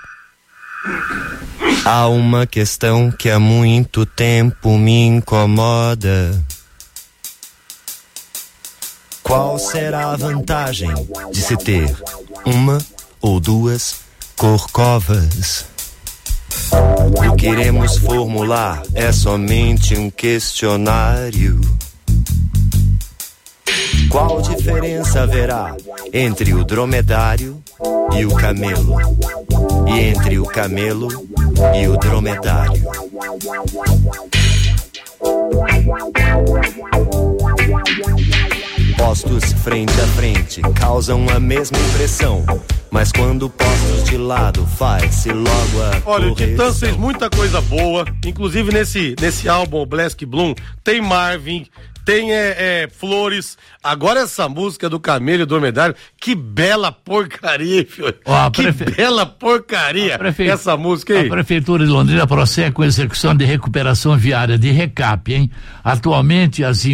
Há uma questão que há muito tempo me incomoda. Qual será a vantagem de se ter uma ou duas corcovas? O que iremos formular é somente um questionário. Qual diferença haverá entre o dromedário e o camelo? E entre o camelo e o dromedário? Postos frente a frente causam a mesma impressão, mas quando postos de lado faz-se logo a Olha, o Titãs fez muita coisa boa, inclusive nesse álbum Black Bloom, tem Marvin, tem Flores. Agora essa música do Camelo e do Dromedário, que bela porcaria, filho. Bela porcaria essa música aí. A Prefeitura de Londrina prossegue com a execução de recuperação viária de recap, hein? Atualmente as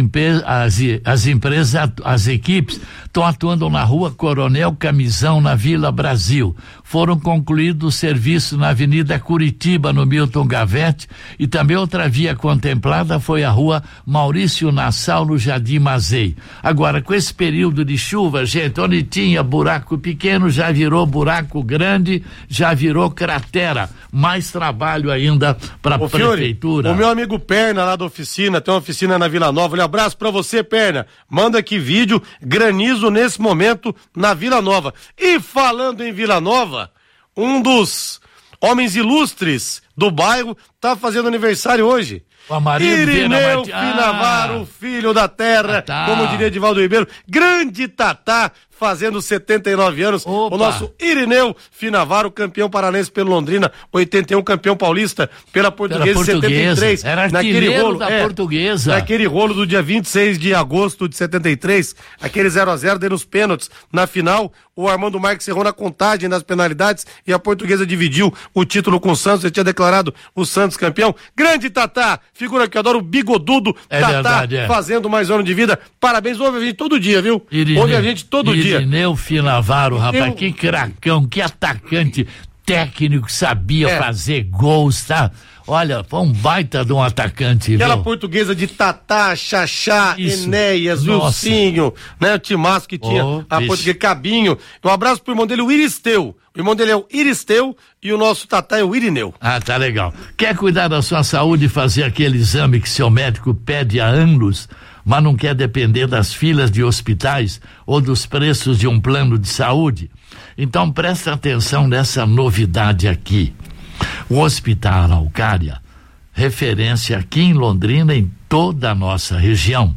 equipes estão atuando na Rua Coronel Camisão, na Vila Brasil. Foram concluídos serviços na Avenida Curitiba, no Milton Gavete, e também outra via contemplada foi a Rua Maurício Nassau, no Jardim Mazei. Agora, com esse período de chuva, gente, onde tinha buraco pequeno, já virou buraco grande, já virou cratera. Mais trabalho ainda para a Prefeitura. O meu amigo Perna, lá da oficina, tem uma oficina na Vila Nova. Um abraço pra você, Perna. Manda aqui vídeo, granizo nesse momento na Vila Nova. E falando em Vila Nova, um dos homens ilustres do bairro tá fazendo aniversário hoje. O Amarildo Irineu Finavaro, filho da terra, como diria Edivaldo Ribeiro, grande Tatá, fazendo 79 anos. Opa. O nosso Irineu Finavaro, campeão paranense pelo Londrina, 81 campeão paulista pela Portuguesa, 73. Era artilheiro da Portuguesa. Naquele rolo do dia 26 de agosto de 73, aquele 0-0 deu nos pênaltis. Na final, o Armando Marques errou na contagem das penalidades e a Portuguesa dividiu o título com o Santos. Ele tinha declarado o Santos campeão. Grande Tatá, figura que eu adoro, o bigodudo Tatá, fazendo mais um ano de vida. Parabéns, ouve a gente todo dia, viu? Ouve a gente todo dia. Irineu Finavaro, rapaz, que cracão, que atacante técnico, sabia fazer gols, tá? Olha, foi um baita de um atacante, Aquela viu? Portuguesa de Tatá, Xaxá, Enéas, Wilcinho, né? O Timasco que tinha a portuguesa Cabinho. Um abraço pro irmão dele, o Iristeu. O irmão dele é o Iristeu e o nosso Tatá é o Irineu. Ah, tá legal. Quer cuidar da sua saúde e fazer aquele exame que seu médico pede há anos, mas não quer depender das filas de hospitais ou dos preços de um plano de saúde? Então presta atenção nessa novidade aqui. O Hospital Araucária, referência aqui em Londrina, em toda a nossa região,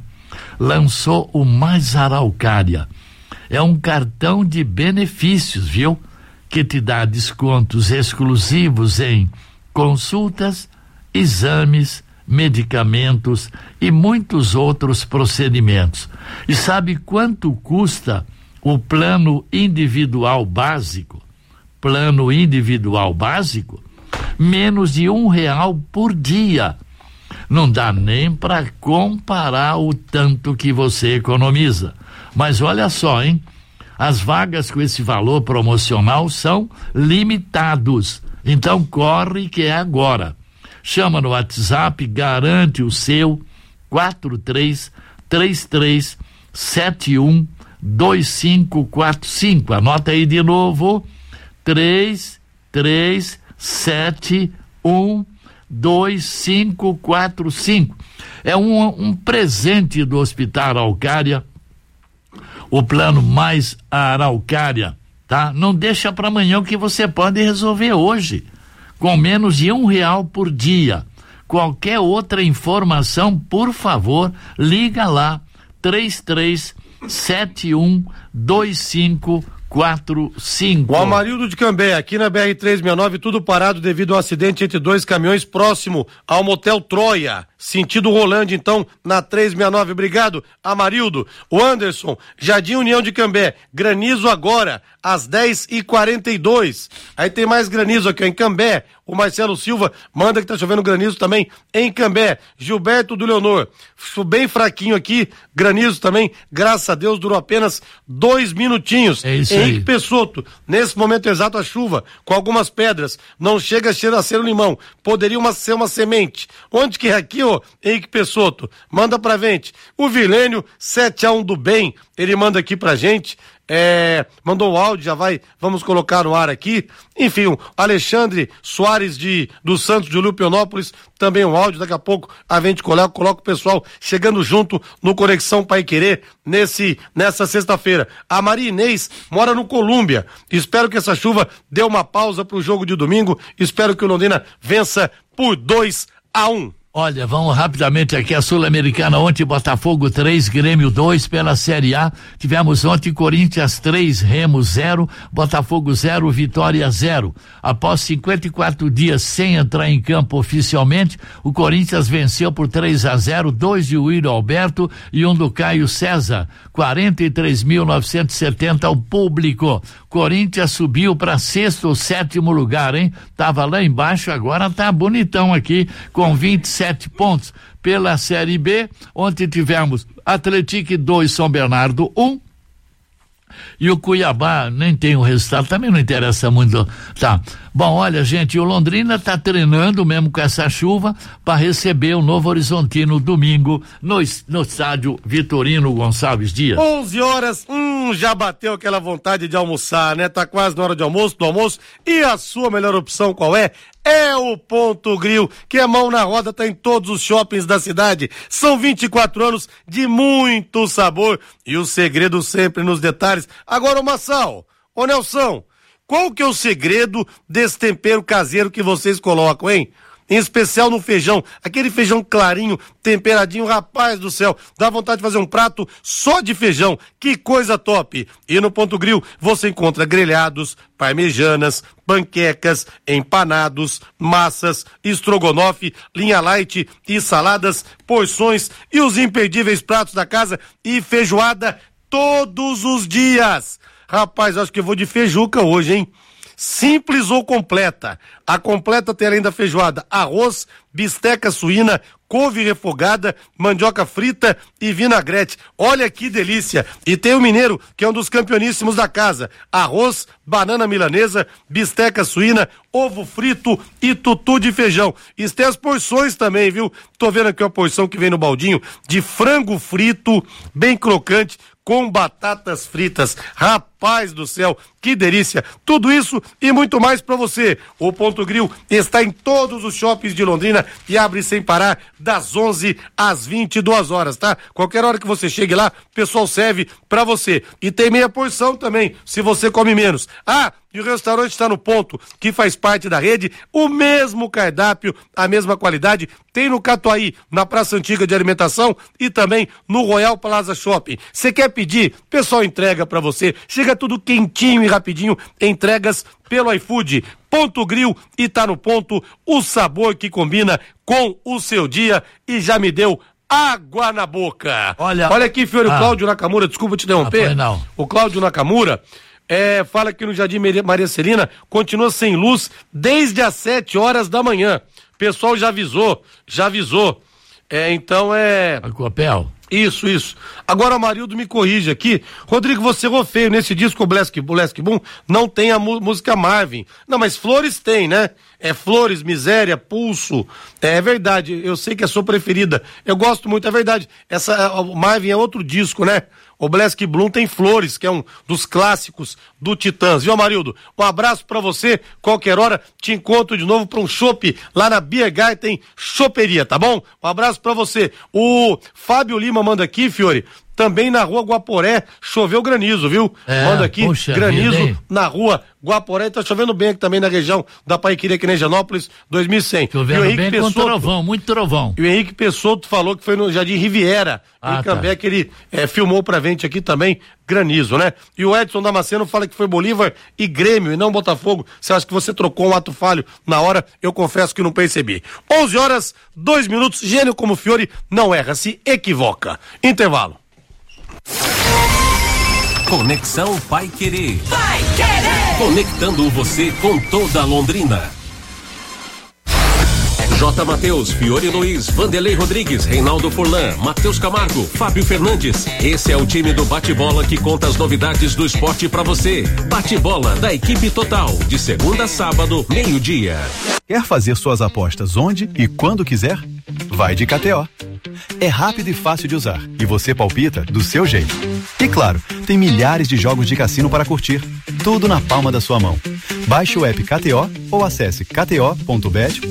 lançou o Mais Araucária. É um cartão de benefícios, viu? Que te dá descontos exclusivos em consultas, exames, medicamentos e muitos outros procedimentos. E sabe quanto custa o plano individual básico? Plano individual básico? Menos de R$1 por dia. Não dá nem para comparar o tanto que você economiza. Mas olha só, hein? As vagas com esse valor promocional são limitados. Então corre que é agora. Chama no WhatsApp, garante o seu 4333712545. Anota aí de novo, 33712545. É um presente do Hospital Araucária, o plano Mais Araucária, tá? Não deixa para amanhã o que você pode resolver hoje, com menos de R$1 por dia. Qualquer outra informação, por favor, liga lá, 33712545. O Amarildo de Cambé, aqui na BR-369, tudo parado devido ao acidente entre dois caminhões próximo ao Motel Troia, sentido Rolândia, então, na 369. Obrigado, Amarildo. O Anderson, Jardim União de Cambé, granizo agora, às 10h42. Aí tem mais granizo aqui, ó, em Cambé. O Marcelo Silva manda que tá chovendo granizo também em Cambé. Gilberto do Leonor, bem fraquinho aqui, granizo também, graças a Deus, durou apenas 2 minutinhos. É isso aí. Henrique Pessotto, nesse momento exato a chuva, com algumas pedras, não chega a ser um limão, poderia ser uma semente. Onde que é aqui, ô Henrique Pessotto? Manda pra gente. O Vilênio 7-1 do bem, ele manda aqui pra gente. Mandou o áudio, vamos colocar no ar aqui. Enfim, o Alexandre Soares do Santos de Lupionópolis, também um áudio, daqui a pouco a gente coloca o pessoal chegando junto no Conexão Paiquerê nessa sexta-feira. A Maria Inês mora no Colômbia, espero que essa chuva dê uma pausa pro jogo de domingo, espero que o Londrina vença por 2-1. Olha, vamos rapidamente aqui a Sul-Americana. Ontem Botafogo 3, Grêmio 2 pela Série A. Tivemos ontem Corinthians 3, Remo 0, Botafogo 0, Vitória 0. Após 54 dias sem entrar em campo oficialmente, o Corinthians venceu por 3-0, 2 de William Alberto e 1 do Caio César. 43.970 ao público. Corinthians subiu para 6º ou 7º lugar, hein? Tava lá embaixo, agora tá bonitão aqui com 27 pontos. Pela Série B, ontem tivemos Atlético 2, São Bernardo 1. E o Cuiabá, nem tem o resultado, também não interessa muito, tá? Bom, olha, gente, o Londrina tá treinando mesmo com essa chuva para receber o Novo Horizontino domingo no estádio Vitorino Gonçalves Dias. 11 horas, já bateu aquela vontade de almoçar, né? Tá quase na hora do almoço, e a sua melhor opção qual é? É o Ponto Grill, que é mão na roda, tá em todos os shoppings da cidade. São 24 anos de muito sabor e o segredo sempre nos detalhes. Agora, ô Massal, ô Nelson, qual que é o segredo desse tempero caseiro que vocês colocam, hein? em especial no feijão, aquele feijão clarinho, temperadinho, rapaz do céu, dá vontade de fazer um prato só de feijão, que coisa top. E no Ponto Grill você encontra grelhados, parmejanas, panquecas, empanados, massas, estrogonofe, linha light e saladas, porções e os imperdíveis pratos da casa e feijoada todos os dias. Rapaz, acho que eu vou de feijuca hoje, hein? Simples ou completa? A completa tem além da feijoada arroz, bisteca suína, couve refogada, mandioca frita e vinagrete. Olha que delícia! E tem o mineiro, que é um dos campeoníssimos da casa. Arroz, banana milanesa, bisteca suína, ovo frito e tutu de feijão. E tem as porções também, viu? Tô vendo aqui uma porção que vem no baldinho de frango frito, bem crocante, com batatas fritas. Rapaz do céu, que delícia! Tudo isso e muito mais pra você. O Ponto Grill está em todos os shoppings de Londrina e abre sem parar das 11 às 22 horas, tá? Qualquer hora que você chegue lá, o pessoal serve pra você. E tem meia porção também, se você come menos. Ah, e o restaurante está no Ponto, que faz parte da rede, o mesmo cardápio, a mesma qualidade, tem no Catuaí, na Praça Antiga de Alimentação e também no Royal Plaza Shopping. Você quer pedir? O pessoal entrega pra você. Chega tudo quentinho e rapidinho, entregas pelo iFood. Ponto Grill e tá no ponto, o sabor que combina com o seu dia e já me deu água na boca. Olha aqui, Fiore, o Cláudio Nakamura, desculpa te interromper. O Cláudio Nakamura fala que no Jardim Maria Celina continua sem luz desde as 7 horas da manhã. O pessoal já avisou. Então é... Copel. Isso. Agora o Marildo me corrige aqui. Rodrigo, você errou feio. Nesse disco Black Boom não tem a música Marvin. Não, mas Flores tem, né? É Flores, Miséria, Pulso. É verdade, eu sei que é a sua preferida. Eu gosto muito, é verdade. O Marvin é outro disco, né? O Black Bloom tem Flores, que é um dos clássicos do Titãs, viu, Amarildo? Um abraço pra você, qualquer hora te encontro de novo pra um chopp lá na Beer Garden Choperia, tá bom? Um abraço pra você. O Fábio Lima manda aqui, Fiore, também na rua Guaporé choveu granizo, viu? Manda aqui, granizo na rua Guaporé, tá chovendo bem aqui também na região da Paiqueria, aqui na Higienópolis, 2100. Chovendo bem com trovão, muito trovão. E o Henrique Pessotto falou que foi no Jardim Riviera, em Cambé, que ele filmou pra gente aqui também, granizo, né? E o Edson Damasceno fala que foi Bolívar e Grêmio e não Botafogo. Você acha que você trocou um ato falho na hora? Eu confesso que não percebi. 11 horas, 2 minutos, gênio como Fiore não erra, se equivoca. Intervalo. Conexão Paiquerê. Conectando você com toda a Londrina. J. Mateus, Fiore Luiz, Vanderlei Rodrigues, Reinaldo Furlan, Matheus Camargo, Fábio Fernandes. Esse é o time do Bate-Bola que conta as novidades do esporte pra você. Bate-Bola da equipe total, de segunda a sábado, meio-dia. Quer fazer suas apostas onde e quando quiser? Vai de KTO. É rápido e fácil de usar e você palpita do seu jeito. E claro, tem milhares de jogos de cassino para curtir, tudo na palma da sua mão. Baixe o app KTO ou acesse kto.bet.br.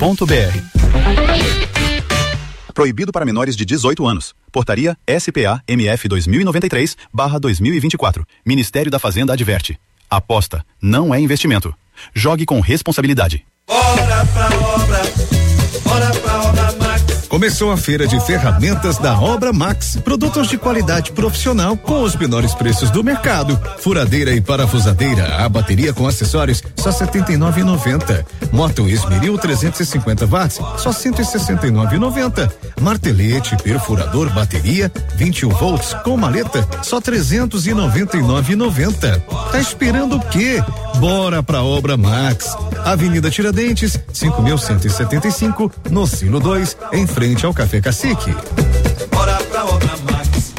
Proibido para menores de 18 anos. Portaria SPA-MF 2093/2024. Ministério da Fazenda adverte. Aposta não é investimento. Jogue com responsabilidade. Bora pra obra Max. Começou a feira de ferramentas da Obra Max. Produtos de qualidade profissional com os menores preços do mercado. Furadeira e parafusadeira, a bateria com acessórios, só R$ 79,90. Moto Esmeril 350 watts, só R$ 169,90. Martelete, perfurador, bateria, 21 volts com maleta, só R$ 399,90. Tá esperando o quê? Bora pra Obra Max. Avenida Tiradentes, 5.175, no Silo 2, em frente ao Café Cacique. Bora pra Obra Max.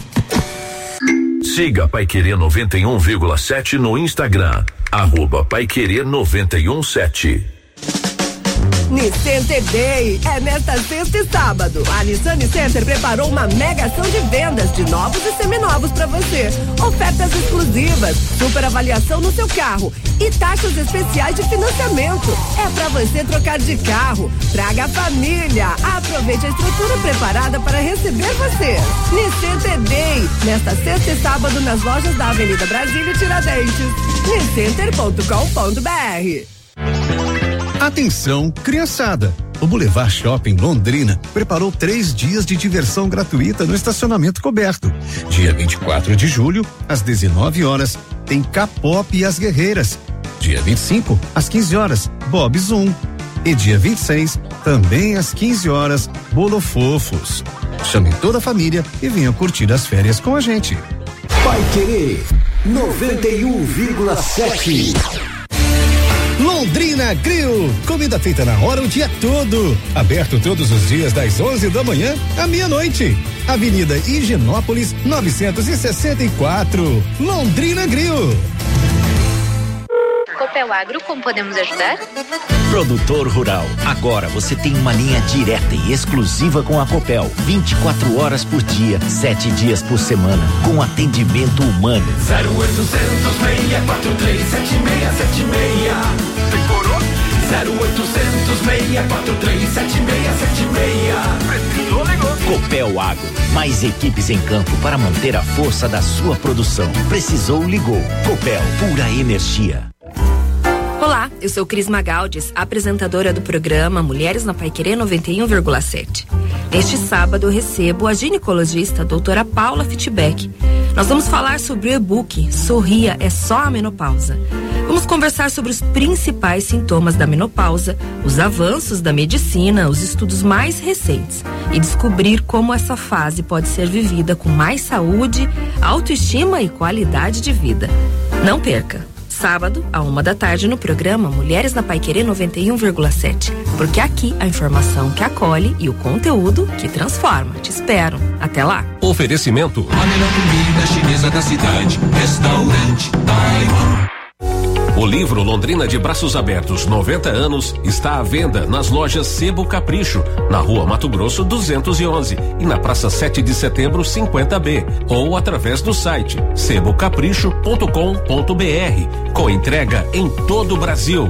Siga Paiquerê 91,7 no Instagram, @Paiquerê 917. Nissan Day é nesta sexta e sábado. A Nissan Center preparou uma mega ação de vendas de novos e seminovos para você. Ofertas exclusivas, super avaliação no seu carro e taxas especiais de financiamento. É para você trocar de carro. Traga a família. Aproveite a estrutura preparada para receber você. Nissan Day, nesta sexta e sábado nas lojas da Avenida Brasília e Tiradentes. niscenter.com.br. Atenção, criançada! O Boulevard Shopping Londrina preparou 3 dias de diversão gratuita no estacionamento coberto. Dia 24 de julho, às 19 horas, tem K-pop e as Guerreiras. Dia 25, às 15 horas, Bob Zoom. E dia 26, também às 15 horas, Bolo Fofos. Chame toda a família e venha curtir as férias com a gente. Paiquerê 91,7. Londrina Grill, comida feita na hora o dia todo. Aberto todos os dias das 11 da manhã à meia-noite. Avenida Higienópolis 964. Londrina Grill. Copel Agro, como podemos ajudar? Produtor rural, agora você tem uma linha direta e exclusiva com a Copel, 24 horas por dia, 7 dias por semana, com atendimento humano. 0800 643 7676. Decorou? 0800 643 7676. Precisou, ligou. Copel Agro, mais equipes em campo para manter a força da sua produção. Precisou, ligou. Copel, pura energia. Olá, eu sou Cris Magaldes, apresentadora do programa Mulheres na Paiquerê 91,7. Neste sábado eu recebo a ginecologista doutora Paula Fitbeck. Nós vamos falar sobre o e-book Sorria é só a menopausa. Vamos conversar sobre os principais sintomas da menopausa, os avanços da medicina, os estudos mais recentes e descobrir como essa fase pode ser vivida com mais saúde, autoestima e qualidade de vida. Não perca! Sábado, à 13h, no programa Mulheres na Paiquerê 91,7. Porque aqui a informação que acolhe e o conteúdo que transforma. Te espero. Até lá. Oferecimento. A melhor comida chinesa da cidade. Restaurante Taiwan. O livro Londrina de Braços Abertos 90 anos está à venda nas lojas Sebo Capricho, na Rua Mato Grosso 211 e na Praça 7 de Setembro 50B, ou através do site sebocapricho.com.br, com entrega em todo o Brasil.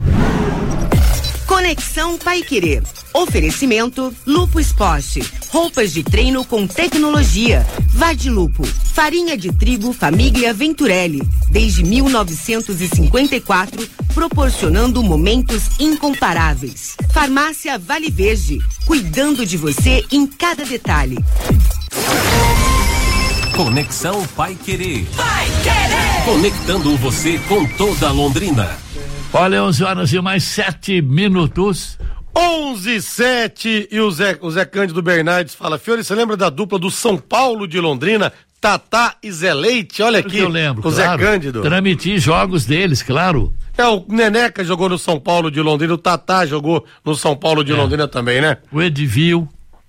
Conexão Paiquerê. Oferecimento Lupo Esporte. Roupas de treino com tecnologia. Vadilupo. Farinha de trigo Família Venturelli. Desde 1954, proporcionando momentos incomparáveis. Farmácia Vale Verde. Cuidando de você em cada detalhe. Conexão Paiquerê. Paiquerê. Conectando você com toda a Londrina. Olha, 11h e mais 7 minutos. 11:07 e o Zé Cândido Bernardes fala: Fiore, você lembra da dupla do São Paulo de Londrina? Tatá e Zé Leite, olha aqui. Eu lembro, o claro. Zé Cândido. Transmiti jogos deles, claro. O Neneca jogou no São Paulo de Londrina, o Tatá jogou no São Paulo de Londrina também, né? O Edivil,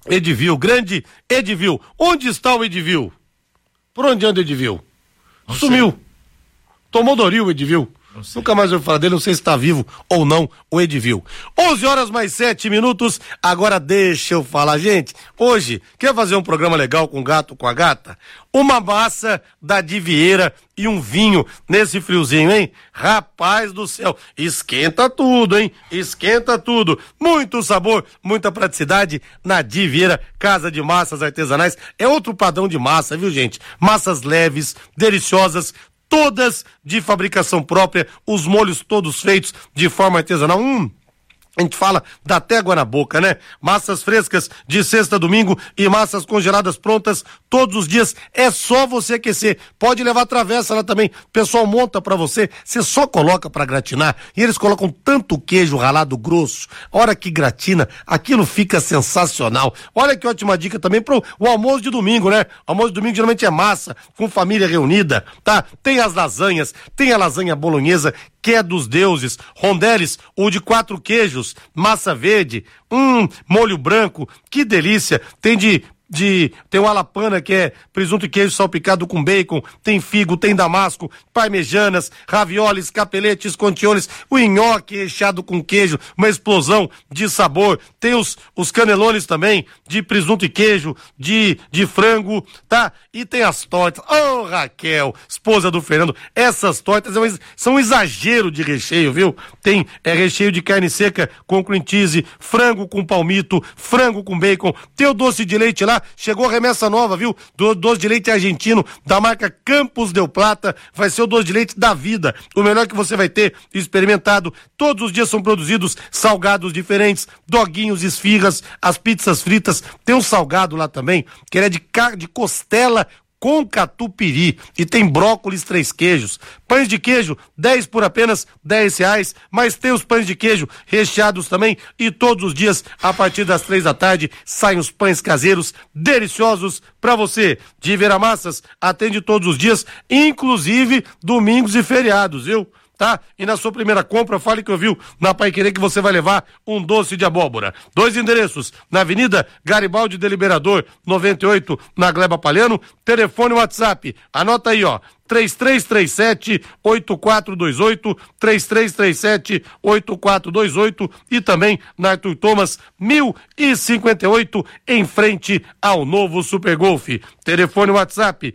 grande Edivil. Onde está o Edivil? Por onde anda o Edivil? Sumiu. Tomou Doril o Edivil. Nunca mais ouvi falar dele, não sei se está vivo ou não, o Edivil. 11h mais 7 minutos, agora deixa eu falar, gente, hoje, quer fazer um programa legal com o gato, com a gata? Uma massa da Divieira e um vinho nesse friozinho, hein? Rapaz do céu, esquenta tudo, hein? Esquenta tudo. Muito sabor, muita praticidade na Divieira, casa de massas artesanais. É outro padrão de massa, viu, gente? Massas leves, deliciosas, todas de fabricação própria, os molhos todos feitos de forma artesanal. A gente fala, dá até água na boca, né? Massas frescas de sexta a domingo e massas congeladas prontas todos os dias. É só você aquecer. Pode levar travessa lá também. O pessoal monta pra você. Você só coloca pra gratinar. E eles colocam tanto queijo ralado grosso. A hora que gratina, aquilo fica sensacional. Olha que ótima dica também pro o almoço de domingo, né? O almoço de domingo geralmente é massa, com família reunida, tá? Tem as lasanhas, tem a lasanha bolonhesa, que é dos deuses, rondeles, o de 4 queijos, massa verde, molho branco, que delícia, tem tem o alapana, que é presunto e queijo salpicado com bacon, tem figo, tem damasco, parmejanas, ravioles, capeletes, contiones, o nhoque recheado com queijo, uma explosão de sabor, tem os canelones também, de presunto e queijo, de frango, tá? E tem as tortas. Ô, Raquel, esposa do Fernando, essas tortas são um exagero de recheio, viu? Tem recheio de carne seca com cream cheese, frango com palmito, frango com bacon, tem o doce de leite lá, Chegou remessa nova, viu? Doce de leite argentino da marca Campos Del Plata, vai ser o doce de leite da vida, o melhor que você vai ter experimentado. Todos os dias são produzidos salgados diferentes, doguinhos, esfirras, as pizzas fritas, tem um salgado lá também, que é de costela com catupiry, e tem brócolis 3 queijos, pães de queijo 10 por apenas R$10, mas tem os pães de queijo recheados também, e todos os dias a partir das 3 da tarde saem os pães caseiros deliciosos para você. De Veramassas atende todos os dias, inclusive domingos e feriados, viu? Tá? E na sua primeira compra, fale que ouviu na Paiquerê que você vai levar um doce de abóbora. 2 endereços, na Avenida Garibaldi de Liberador, 98, na Gleba Palhano. Telefone e WhatsApp, anota aí, ó, 3337-8428, 3337-8428 e também na Arthur Thomas 1058, em frente ao novo Super Golf. Telefone e WhatsApp